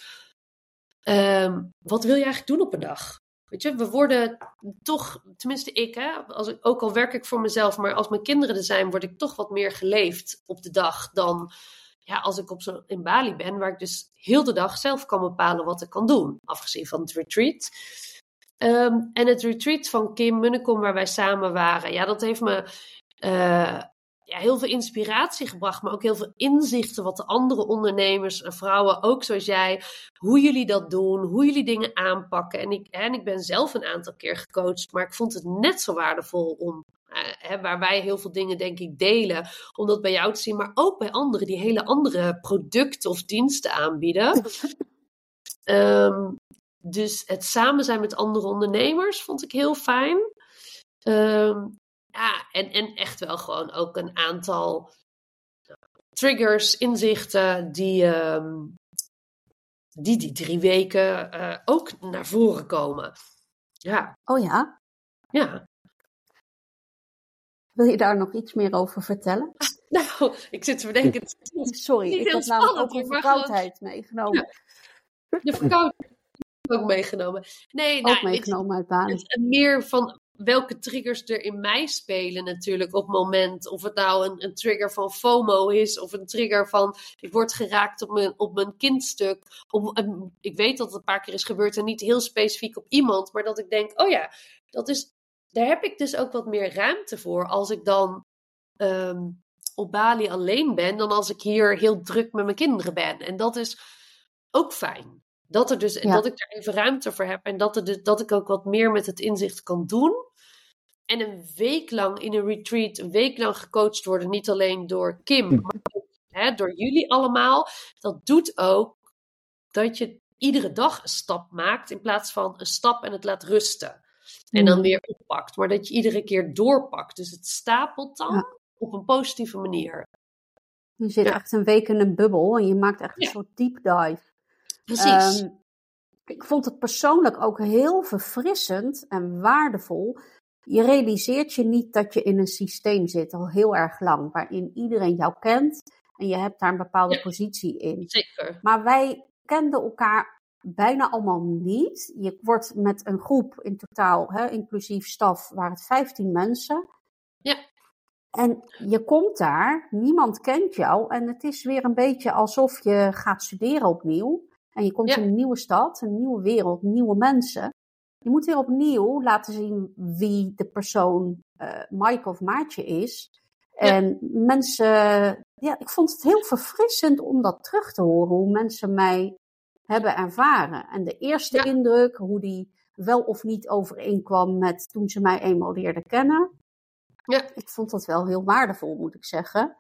B: wat wil je eigenlijk doen op een dag? Weet je, we worden toch, tenminste ik, ook al werk ik voor mezelf, maar als mijn kinderen er zijn, word ik toch wat meer geleefd op de dag dan als ik in Bali ben, waar ik dus heel de dag zelf kan bepalen wat ik kan doen, afgezien van het retreat. En het retreat van Kim Munnekom, waar wij samen waren, dat heeft me heel veel inspiratie gebracht, maar ook heel veel inzichten wat de andere ondernemers en vrouwen, ook zoals jij, hoe jullie dat doen, hoe jullie dingen aanpakken. En ik ben zelf een aantal keer gecoacht, maar ik vond het net zo waardevol om, waar wij heel veel dingen denk ik delen, om dat bij jou te zien, maar ook bij anderen die hele andere producten of diensten aanbieden. Dus het samen zijn met andere ondernemers vond ik heel fijn. En echt wel gewoon ook een aantal triggers, inzichten die 3 weken ook naar voren komen. Ja.
A: Oh ja?
B: Ja.
A: Wil je daar nog iets meer over vertellen?
B: Nou, ik zit te bedenken.
A: Sorry, ik heb namelijk ook een verkoudheid meegenomen.
B: Ja. De verkoudheid ook meegenomen. Nee,
A: ook meegenomen uit Bali.
B: Het meer van welke triggers er in mij spelen natuurlijk op het moment. Of het nou een trigger van FOMO is. Of een trigger van ik word geraakt op mijn kindstuk. Ik weet dat het een paar keer is gebeurd en niet heel specifiek op iemand. Maar dat ik denk, daar heb ik dus ook wat meer ruimte voor. Als ik dan op Bali alleen ben. Dan als ik hier heel druk met mijn kinderen ben. En dat is ook fijn. Dat ik daar even ruimte voor heb. En dat ik ook wat meer met het inzicht kan doen. En een week lang in een retreat, een week lang gecoacht worden. Niet alleen door Kim, maar ook door jullie allemaal. Dat doet ook dat je iedere dag een stap maakt. In plaats van een stap en het laat rusten. En dan weer oppakt. Maar dat je iedere keer doorpakt. Dus het stapelt dan op een positieve manier.
A: Je zit echt een week in een bubbel. En je maakt echt een soort deep dive.
B: Precies.
A: Ik vond het persoonlijk ook heel verfrissend en waardevol. Je realiseert je niet dat je in een systeem zit, al heel erg lang, waarin iedereen jou kent en je hebt daar een bepaalde positie in.
B: Zeker.
A: Maar wij kenden elkaar bijna allemaal niet. Je wordt met een groep in totaal, inclusief staf, waren het 15 mensen.
B: Ja.
A: En je komt daar, niemand kent jou en het is weer een beetje alsof je gaat studeren opnieuw. En je komt in een nieuwe stad, een nieuwe wereld, nieuwe mensen. Je moet weer opnieuw laten zien wie de persoon Maaike of Maartje is. En mensen, ik vond het heel verfrissend om dat terug te horen, hoe mensen mij hebben ervaren. En de eerste indruk, hoe die wel of niet overeenkwam met toen ze mij eenmaal leerden kennen. Ja. Ik vond dat wel heel waardevol, moet ik zeggen.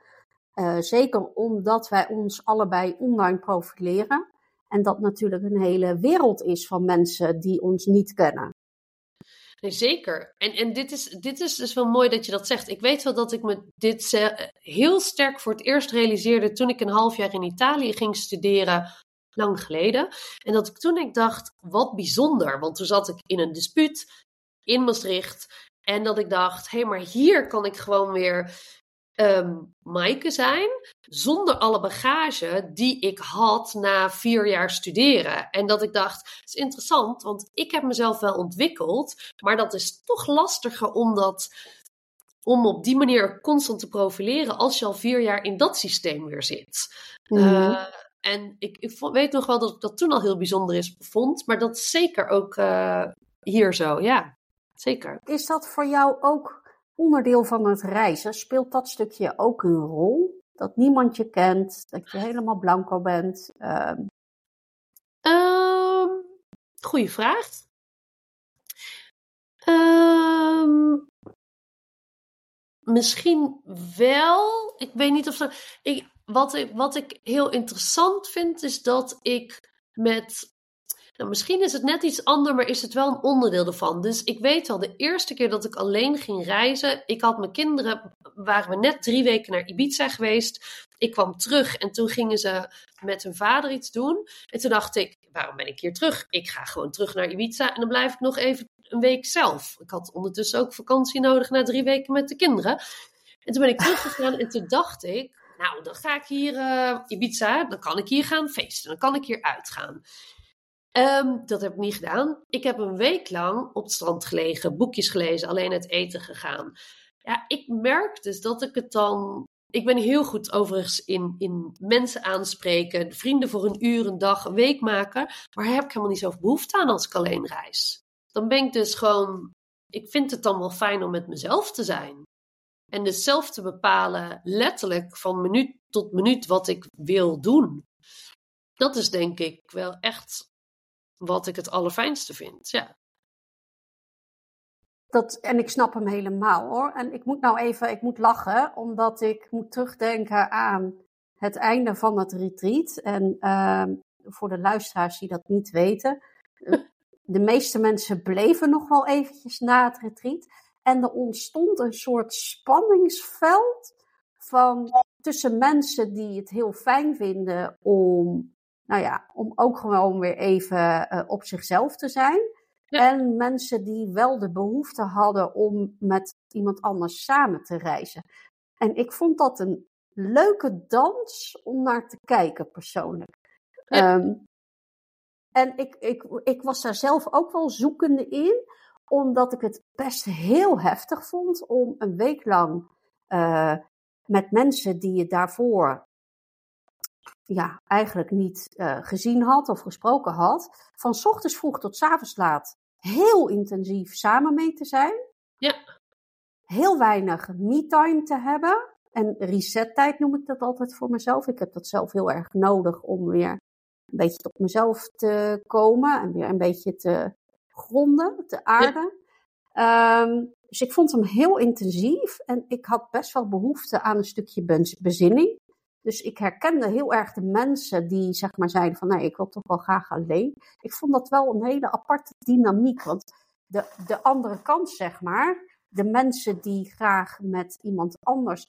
A: Zeker omdat wij ons allebei online profileren. En dat natuurlijk een hele wereld is van mensen die ons niet kennen.
B: Nee, zeker. En dit is dus wel mooi dat je dat zegt. Ik weet wel dat ik me dit heel sterk voor het eerst realiseerde toen ik een half jaar in Italië ging studeren, lang geleden. En dat ik toen dacht, wat bijzonder. Want toen zat ik in een dispuut in Maastricht. En dat ik dacht, hé, maar hier kan ik gewoon weer Maaike zijn, zonder alle bagage die ik had na 4 jaar studeren. En dat ik dacht, het is interessant, want ik heb mezelf wel ontwikkeld, maar dat is toch lastiger om op die manier constant te profileren als je al 4 jaar in dat systeem weer zit. En ik weet nog wel dat ik dat toen al heel bijzonder vond, maar dat is zeker ook hier zo, ja, zeker.
A: Is dat voor jou ook onderdeel van het reizen? Speelt dat stukje ook een rol? Dat niemand je kent, dat je helemaal blanco bent?
B: Goeie vraag. Misschien wel. Ik weet niet of zo. Wat ik heel interessant vind, is dat ik misschien is het net iets anders, maar is het wel een onderdeel ervan. Dus ik weet al, de eerste keer dat ik alleen ging reizen, ik had mijn kinderen, waren we net 3 weken naar Ibiza geweest. Ik kwam terug en toen gingen ze met hun vader iets doen. En toen dacht ik, waarom ben ik hier terug? Ik ga gewoon terug naar Ibiza en dan blijf ik nog even een week zelf. Ik had ondertussen ook vakantie nodig na 3 weken met de kinderen. En toen ben ik teruggegaan en toen dacht ik, nou, dan ga ik hier Ibiza, dan kan ik hier gaan feesten, dan kan ik hier uitgaan. Dat heb ik niet gedaan. Ik heb een week lang op het strand gelegen, boekjes gelezen, alleen uit eten gegaan. Ja, ik merk dus dat ik het dan... Ik ben heel goed overigens in mensen aanspreken, vrienden voor een uur, een dag, een week maken. Maar daar heb ik helemaal niet zoveel behoefte aan als ik alleen reis. Dan ben ik dus gewoon... Ik vind het dan wel fijn om met mezelf te zijn. En dus zelf te bepalen, letterlijk van minuut tot minuut, wat ik wil doen. Dat is denk ik wel echt wat ik het allerfijnste vind, ja.
A: En ik snap hem helemaal hoor. En ik moet lachen, omdat ik moet terugdenken aan het einde van het retreat. En voor de luisteraars die dat niet weten, de meeste mensen bleven nog wel eventjes na het retreat. En er ontstond een soort spanningsveld tussen mensen die het heel fijn vinden om ook gewoon weer even op zichzelf te zijn. Ja. En mensen die wel de behoefte hadden om met iemand anders samen te reizen. En ik vond dat een leuke dans om naar te kijken persoonlijk. Ja. En ik was daar zelf ook wel zoekende in, omdat ik het best heel heftig vond om een week lang met mensen die je daarvoor eigenlijk niet gezien had of gesproken had, van 's ochtends vroeg tot 's avonds laat heel intensief samen mee te zijn.
B: Ja.
A: Heel weinig me-time te hebben. En reset-tijd noem ik dat altijd voor mezelf. Ik heb dat zelf heel erg nodig om weer een beetje tot mezelf te komen en weer een beetje te gronden, te aarden. Ja. Dus ik vond hem heel intensief en ik had best wel behoefte aan een stukje bezinning. Dus ik herkende heel erg de mensen die zeg maar zeiden van nee, ik wil toch wel graag alleen. Ik vond dat wel een hele aparte dynamiek. Want de andere kant zeg maar, de mensen die graag met iemand anders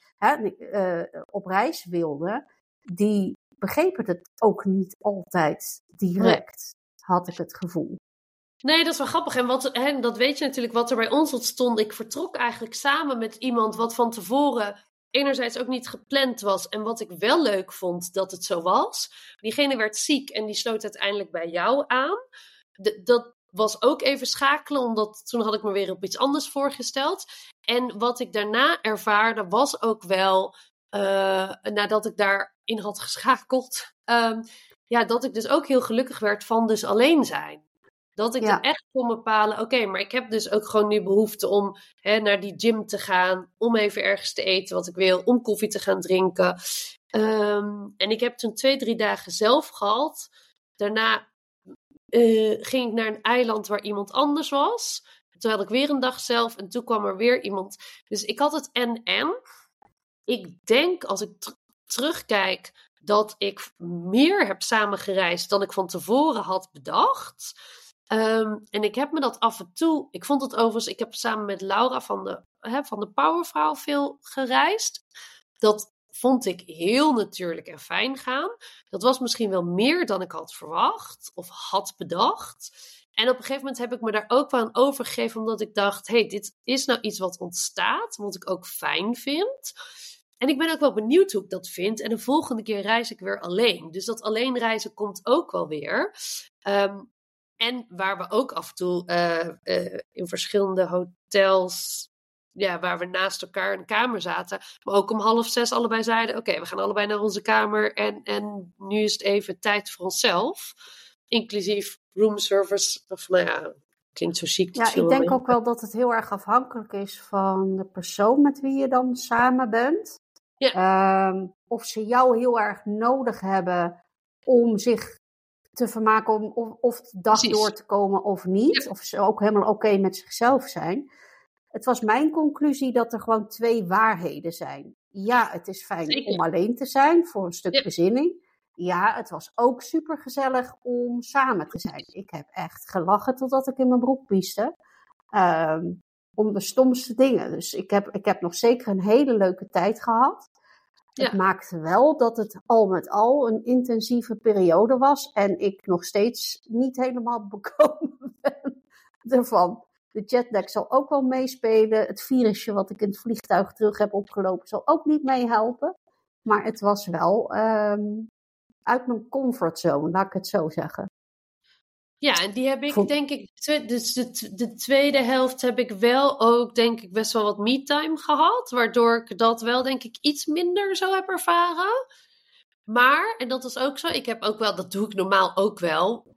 A: op reis wilden, die begrepen het ook niet altijd direct, had ik het gevoel.
B: Nee, dat is wel grappig. En dat weet je natuurlijk wat er bij ons ontstond. Ik vertrok eigenlijk samen met iemand wat van tevoren enerzijds ook niet gepland was. En wat ik wel leuk vond dat het zo was. Diegene werd ziek en die sloot uiteindelijk bij jou aan. Dat was ook even schakelen, omdat toen had ik me weer op iets anders voorgesteld. En wat ik daarna ervaarde was ook wel, nadat ik daarin had geschakeld, dat ik dus ook heel gelukkig werd van dus alleen zijn. Dat ik er echt kon bepalen, oké, maar ik heb dus ook gewoon nu behoefte om naar die gym te gaan, om even ergens te eten wat ik wil, om koffie te gaan drinken. En ik heb toen 2-3 dagen zelf gehad. Daarna ging ik naar een eiland waar iemand anders was. Toen had ik weer een dag zelf en toen kwam er weer iemand. Dus ik had het en. Ik denk, als ik terugkijk dat ik meer heb samengereisd dan ik van tevoren had bedacht. En ik heb me dat af en toe... Ik vond het overigens... Ik heb samen met Laura van de Powervrouw veel gereisd. Dat vond ik heel natuurlijk en fijn gaan. Dat was misschien wel meer dan ik had verwacht of had bedacht. En op een gegeven moment heb ik me daar ook wel aan overgegeven, omdat ik dacht, dit is nou iets wat ontstaat, wat ik ook fijn vind. En ik ben ook wel benieuwd hoe ik dat vind. En de volgende keer reis ik weer alleen. Dus dat alleen reizen komt ook wel weer. En waar we ook af en toe in verschillende hotels, waar we naast elkaar in een kamer zaten, maar ook om 5:30 allebei zeiden, oké, we gaan allebei naar onze kamer en nu is het even tijd voor onszelf. Inclusief roomservice, of klinkt zo chic.
A: Ja, ik denk ook wel dat het heel erg afhankelijk is van de persoon met wie je dan samen bent. Ja. Of ze jou heel erg nodig hebben om zich te vermaken, of de dag door te komen of niet. Ja. Of ze ook helemaal oké met zichzelf zijn. Het was mijn conclusie dat er gewoon 2 waarheden zijn. Ja, het is fijn om alleen te zijn voor een stuk bezinning. Ja, het was ook super gezellig om samen te zijn. Ik heb echt gelachen totdat ik in mijn broek pieste. Om de stomste dingen. Dus ik heb nog zeker een hele leuke tijd gehad. Ja. Het maakte wel dat het al met al een intensieve periode was. En ik nog steeds niet helemaal bekomen ben ervan. De jetlag zal ook wel meespelen. Het virusje wat ik in het vliegtuig terug heb opgelopen zal ook niet meehelpen. Maar het was wel uit mijn comfortzone, laat ik het zo zeggen.
B: Ja, en die heb ik denk ik, dus de tweede helft heb ik wel ook denk ik best wel wat me-time gehad. Waardoor ik dat wel denk ik iets minder zo heb ervaren. Maar, en dat is ook zo, ik heb ook wel, dat doe ik normaal ook wel.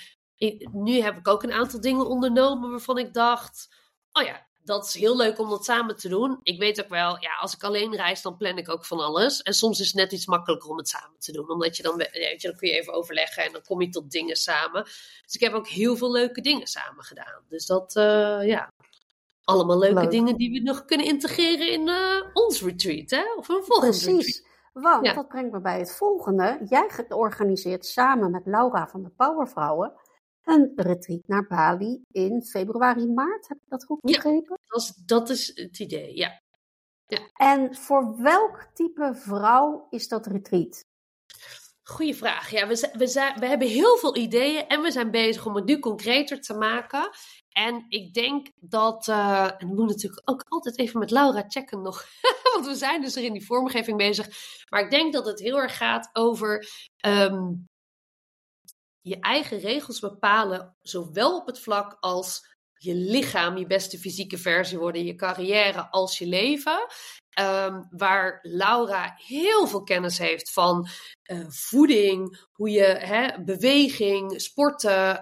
B: Nu heb ik ook een aantal dingen ondernomen waarvan ik dacht, oh ja, dat is heel leuk om dat samen te doen. Ik weet ook wel, als ik alleen reis, dan plan ik ook van alles. En soms is het net iets makkelijker om het samen te doen. Omdat je dan kun je even overleggen en dan kom je tot dingen samen. Dus ik heb ook heel veel leuke dingen samen gedaan. Dus dat, allemaal leuke dingen die we nog kunnen integreren in ons retreat, hè? Of een volgende retreat.
A: Want dat brengt me bij het volgende. Jij organiseert samen met Laura van de Powervrouwen een retreat naar Bali in februari, maart. Heb ik dat goed begrepen?
B: Ja, dat is het idee, ja.
A: En voor welk type vrouw is dat retreat?
B: Goeie vraag. Ja, we hebben heel veel ideeën en we zijn bezig om het nu concreter te maken. En ik denk dat, en we moeten natuurlijk ook altijd even met Laura checken nog, want we zijn dus er in die vormgeving bezig. Maar ik denk dat het heel erg gaat over je eigen regels bepalen, zowel op het vlak als je lichaam, je beste fysieke versie worden, je carrière als je leven. Waar Laura heel veel kennis heeft van voeding, hoe je beweging, sporten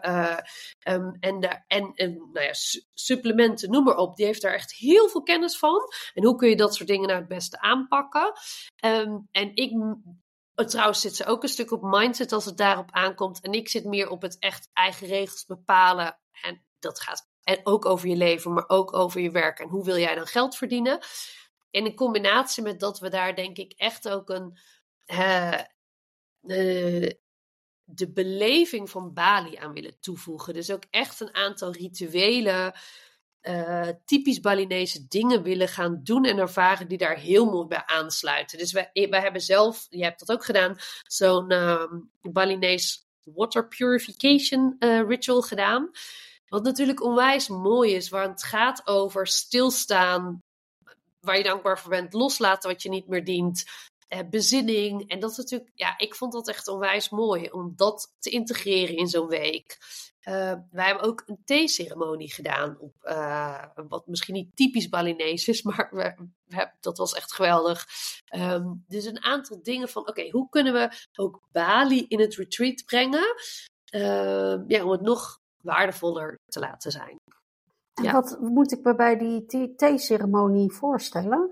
B: supplementen, noem maar op. Die heeft daar echt heel veel kennis van. En hoe kun je dat soort dingen nou het beste aanpakken? En ik... Trouwens zit ze ook een stuk op mindset als het daarop aankomt. En ik zit meer op het echt eigen regels bepalen. En dat gaat ook over je leven, maar ook over je werk. En hoe wil jij dan geld verdienen? En in combinatie met dat we daar denk ik echt ook de beleving van Bali aan willen toevoegen. Dus ook echt een aantal rituelen, typisch Balinese dingen willen gaan doen en ervaren die daar heel mooi bij aansluiten. Dus wij hebben zelf, je hebt dat ook gedaan, zo'n Balinese water purification ritual gedaan. Wat natuurlijk onwijs mooi is, waar het gaat over stilstaan, waar je dankbaar voor bent, loslaten wat je niet meer dient, bezinning. En dat is natuurlijk, ik vond dat echt onwijs mooi om dat te integreren in zo'n week. Wij hebben ook een theeceremonie gedaan op wat misschien niet typisch Balinees is, maar dat was echt geweldig. Dus een aantal dingen van, hoe kunnen we ook Bali in het retreat brengen? Om het nog waardevoller te laten zijn.
A: En wat moet ik me bij die theeceremonie voorstellen?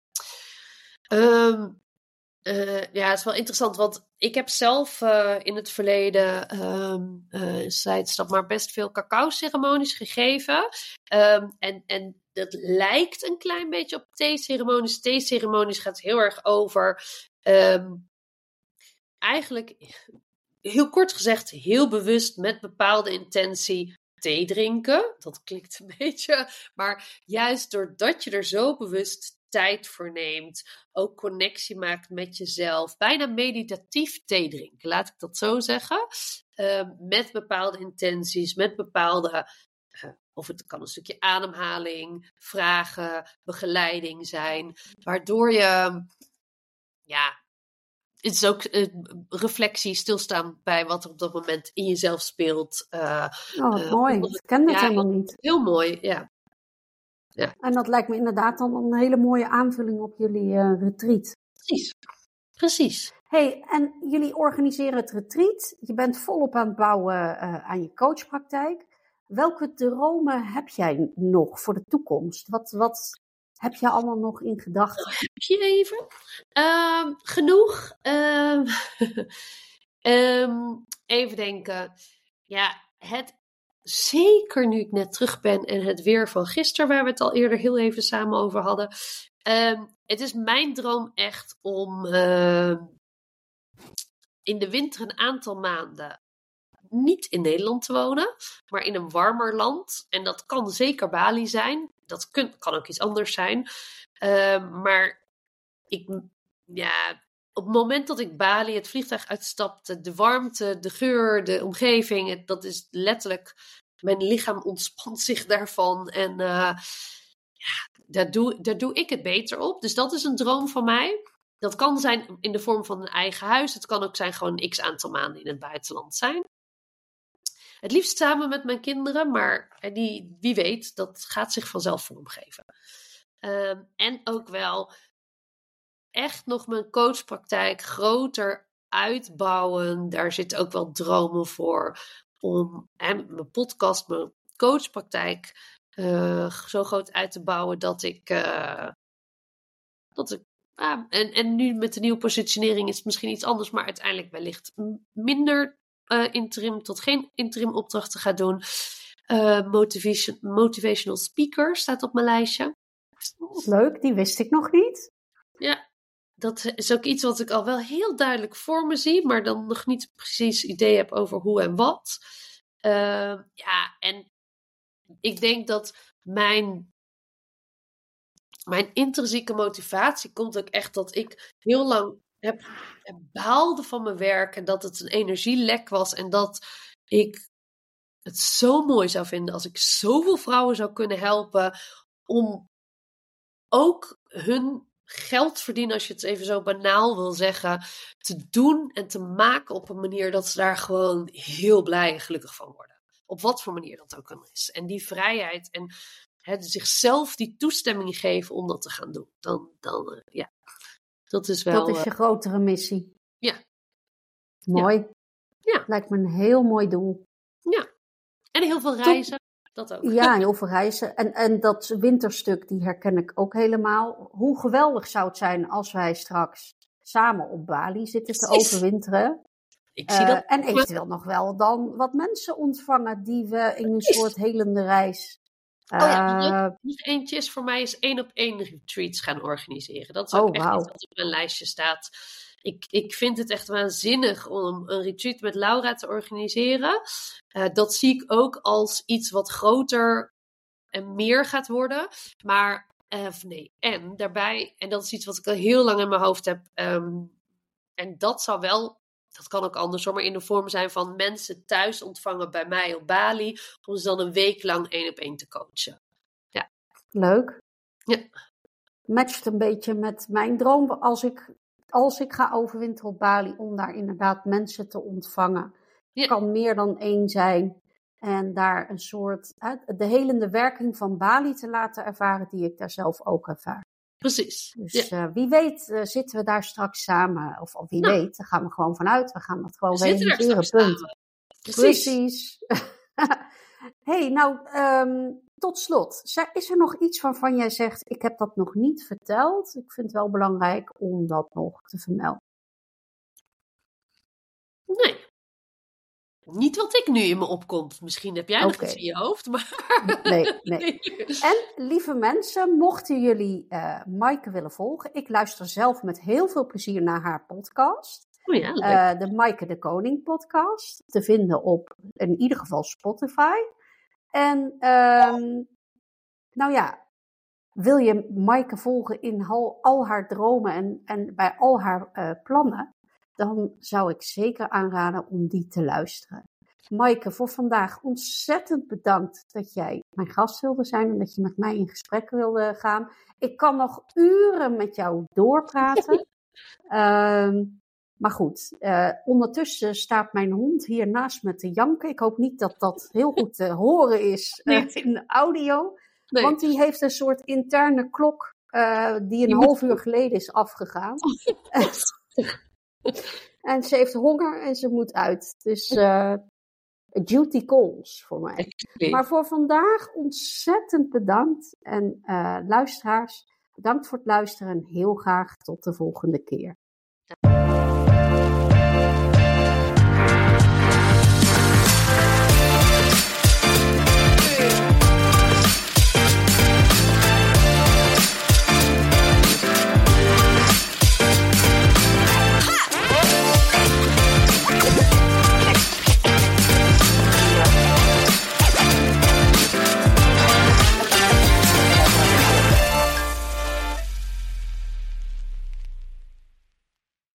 B: Het is wel interessant, want ik heb zelf in het verleden maar best veel cacao-ceremonies gegeven. En dat lijkt een klein beetje op theeceremonies. Theeceremonies gaat heel erg over Eigenlijk, heel kort gezegd, heel bewust met bepaalde intentie thee drinken. Dat klinkt een beetje, maar juist doordat je er zo bewust tijd voor neemt, ook connectie maakt met jezelf, bijna meditatief thee drinken, laat ik dat zo zeggen. Met bepaalde intenties, met bepaalde, of het kan een stukje ademhaling, vragen, begeleiding zijn, waardoor je, het is ook reflectie, stilstaan bij wat er op dat moment in jezelf speelt.
A: Wat mooi. Ik ken dat helemaal niet.
B: Heel mooi, ja.
A: En dat lijkt me inderdaad dan een hele mooie aanvulling op jullie retreat.
B: Precies.
A: Hey, en jullie organiseren het retreat. Je bent volop aan het bouwen aan je coachpraktijk. Welke dromen heb jij nog voor de toekomst? Wat heb je allemaal nog in gedachten?
B: Heb je even? Genoeg. Even denken. Ja, zeker nu ik net terug ben en het weer van gisteren, waar we het al eerder heel even samen over hadden. Het is mijn droom echt om in de winter een aantal maanden niet in Nederland te wonen, maar in een warmer land. En dat kan zeker Bali zijn. Dat kan ook iets anders zijn. Maar op het moment dat ik Bali het vliegtuig uitstapte, de warmte, de geur, de omgeving, dat is letterlijk, mijn lichaam ontspant zich daarvan. En daar doe ik het beter op. Dus dat is een droom van mij. Dat kan zijn in de vorm van een eigen huis. Het kan ook zijn gewoon x aantal maanden in het buitenland zijn. Het liefst samen met mijn kinderen, maar wie weet, dat gaat zich vanzelf vormgeven. En ook wel echt nog mijn coachpraktijk groter uitbouwen. Daar zitten ook wel dromen voor om mijn podcast, mijn coachpraktijk zo groot uit te bouwen dat ik en nu met de nieuwe positionering is het misschien iets anders, maar uiteindelijk wellicht minder interim tot geen interim opdrachten ga doen. Motivational speaker staat op mijn lijstje.
A: Leuk, die wist ik nog niet.
B: Ja, dat is ook iets wat ik al wel heel duidelijk voor me zie, maar dan nog niet precies idee heb over hoe en wat. En ik denk dat mijn intrinsieke motivatie komt ook echt dat ik heel lang heb behaalde van mijn werk en dat het een energielek was en dat ik het zo mooi zou vinden als ik zoveel vrouwen zou kunnen helpen om ook hun geld verdienen, als je het even zo banaal wil zeggen, te doen en te maken op een manier dat ze daar gewoon heel blij en gelukkig van worden. Op wat voor manier dat ook is. En die vrijheid en zichzelf die toestemming geven om dat te gaan doen. Dat is wel...
A: Dat is je grotere missie.
B: Ja.
A: Mooi.
B: Ja.
A: Lijkt me een heel mooi doel.
B: Ja. En heel veel reizen. Dat ook.
A: Ja, heel veel reizen. En dat winterstuk, die herken ik ook helemaal. Hoe geweldig zou het zijn als wij straks samen op Bali zitten te overwinteren.
B: Ik zie dat.
A: En eventueel nog wel dan wat mensen ontvangen die we in een soort helende reis...
B: nog eentje is voor mij is 1-op-1 retreats gaan organiseren. Dat is ook echt iets wat op mijn lijstje staat. Ik vind het echt waanzinnig om een retreat met Laura te organiseren. Dat zie ik ook als iets wat groter en meer gaat worden. Maar, en daarbij, en dat is iets wat ik al heel lang in mijn hoofd heb. En dat zou wel, dat kan ook anders hoor, maar in de vorm zijn van mensen thuis ontvangen bij mij op Bali. Om ze dan een week lang 1-op-1 te coachen. Ja.
A: Leuk.
B: Ja.
A: Matcht een beetje met mijn droom als ik ga overwinteren op Bali, om daar inderdaad mensen te ontvangen.
B: Ja.
A: Kan meer dan één zijn. En daar een soort, de helende werking van Bali te laten ervaren, die ik daar zelf ook ervaar.
B: Precies.
A: Dus wie weet zitten we daar straks samen. Of wie weet, daar gaan we gewoon vanuit. We gaan dat gewoon realiseren. Punt. Precies. Tot slot. Is er nog iets waarvan jij zegt, ik heb dat nog niet verteld? Ik vind het wel belangrijk om dat nog te vermelden.
B: Niet wat ik nu in me opkomt. Misschien heb jij nog iets in je hoofd, maar...
A: Nee. En lieve mensen, mochten jullie Maaike willen volgen, ik luister zelf met heel veel plezier naar haar podcast.
B: Oh ja, leuk.
A: De Maaike de Koning podcast, te vinden op in ieder geval Spotify. En nou ja, wil je Maaike volgen in al haar dromen en bij al haar plannen, dan zou ik zeker aanraden om die te luisteren. Maaike, voor vandaag ontzettend bedankt dat jij mijn gast wilde zijn en dat je met mij in gesprek wilde gaan. Ik kan nog uren met jou doorpraten. Maar goed, ondertussen staat mijn hond hier naast me te janken. Ik hoop niet dat dat heel goed te horen is in de audio. Nee. Want die heeft een soort interne klok die een half uur geleden is afgegaan. En ze heeft honger en ze moet uit. Dus duty calls voor mij. Maar voor vandaag ontzettend bedankt. En luisteraars, bedankt voor het luisteren en heel graag tot de volgende keer.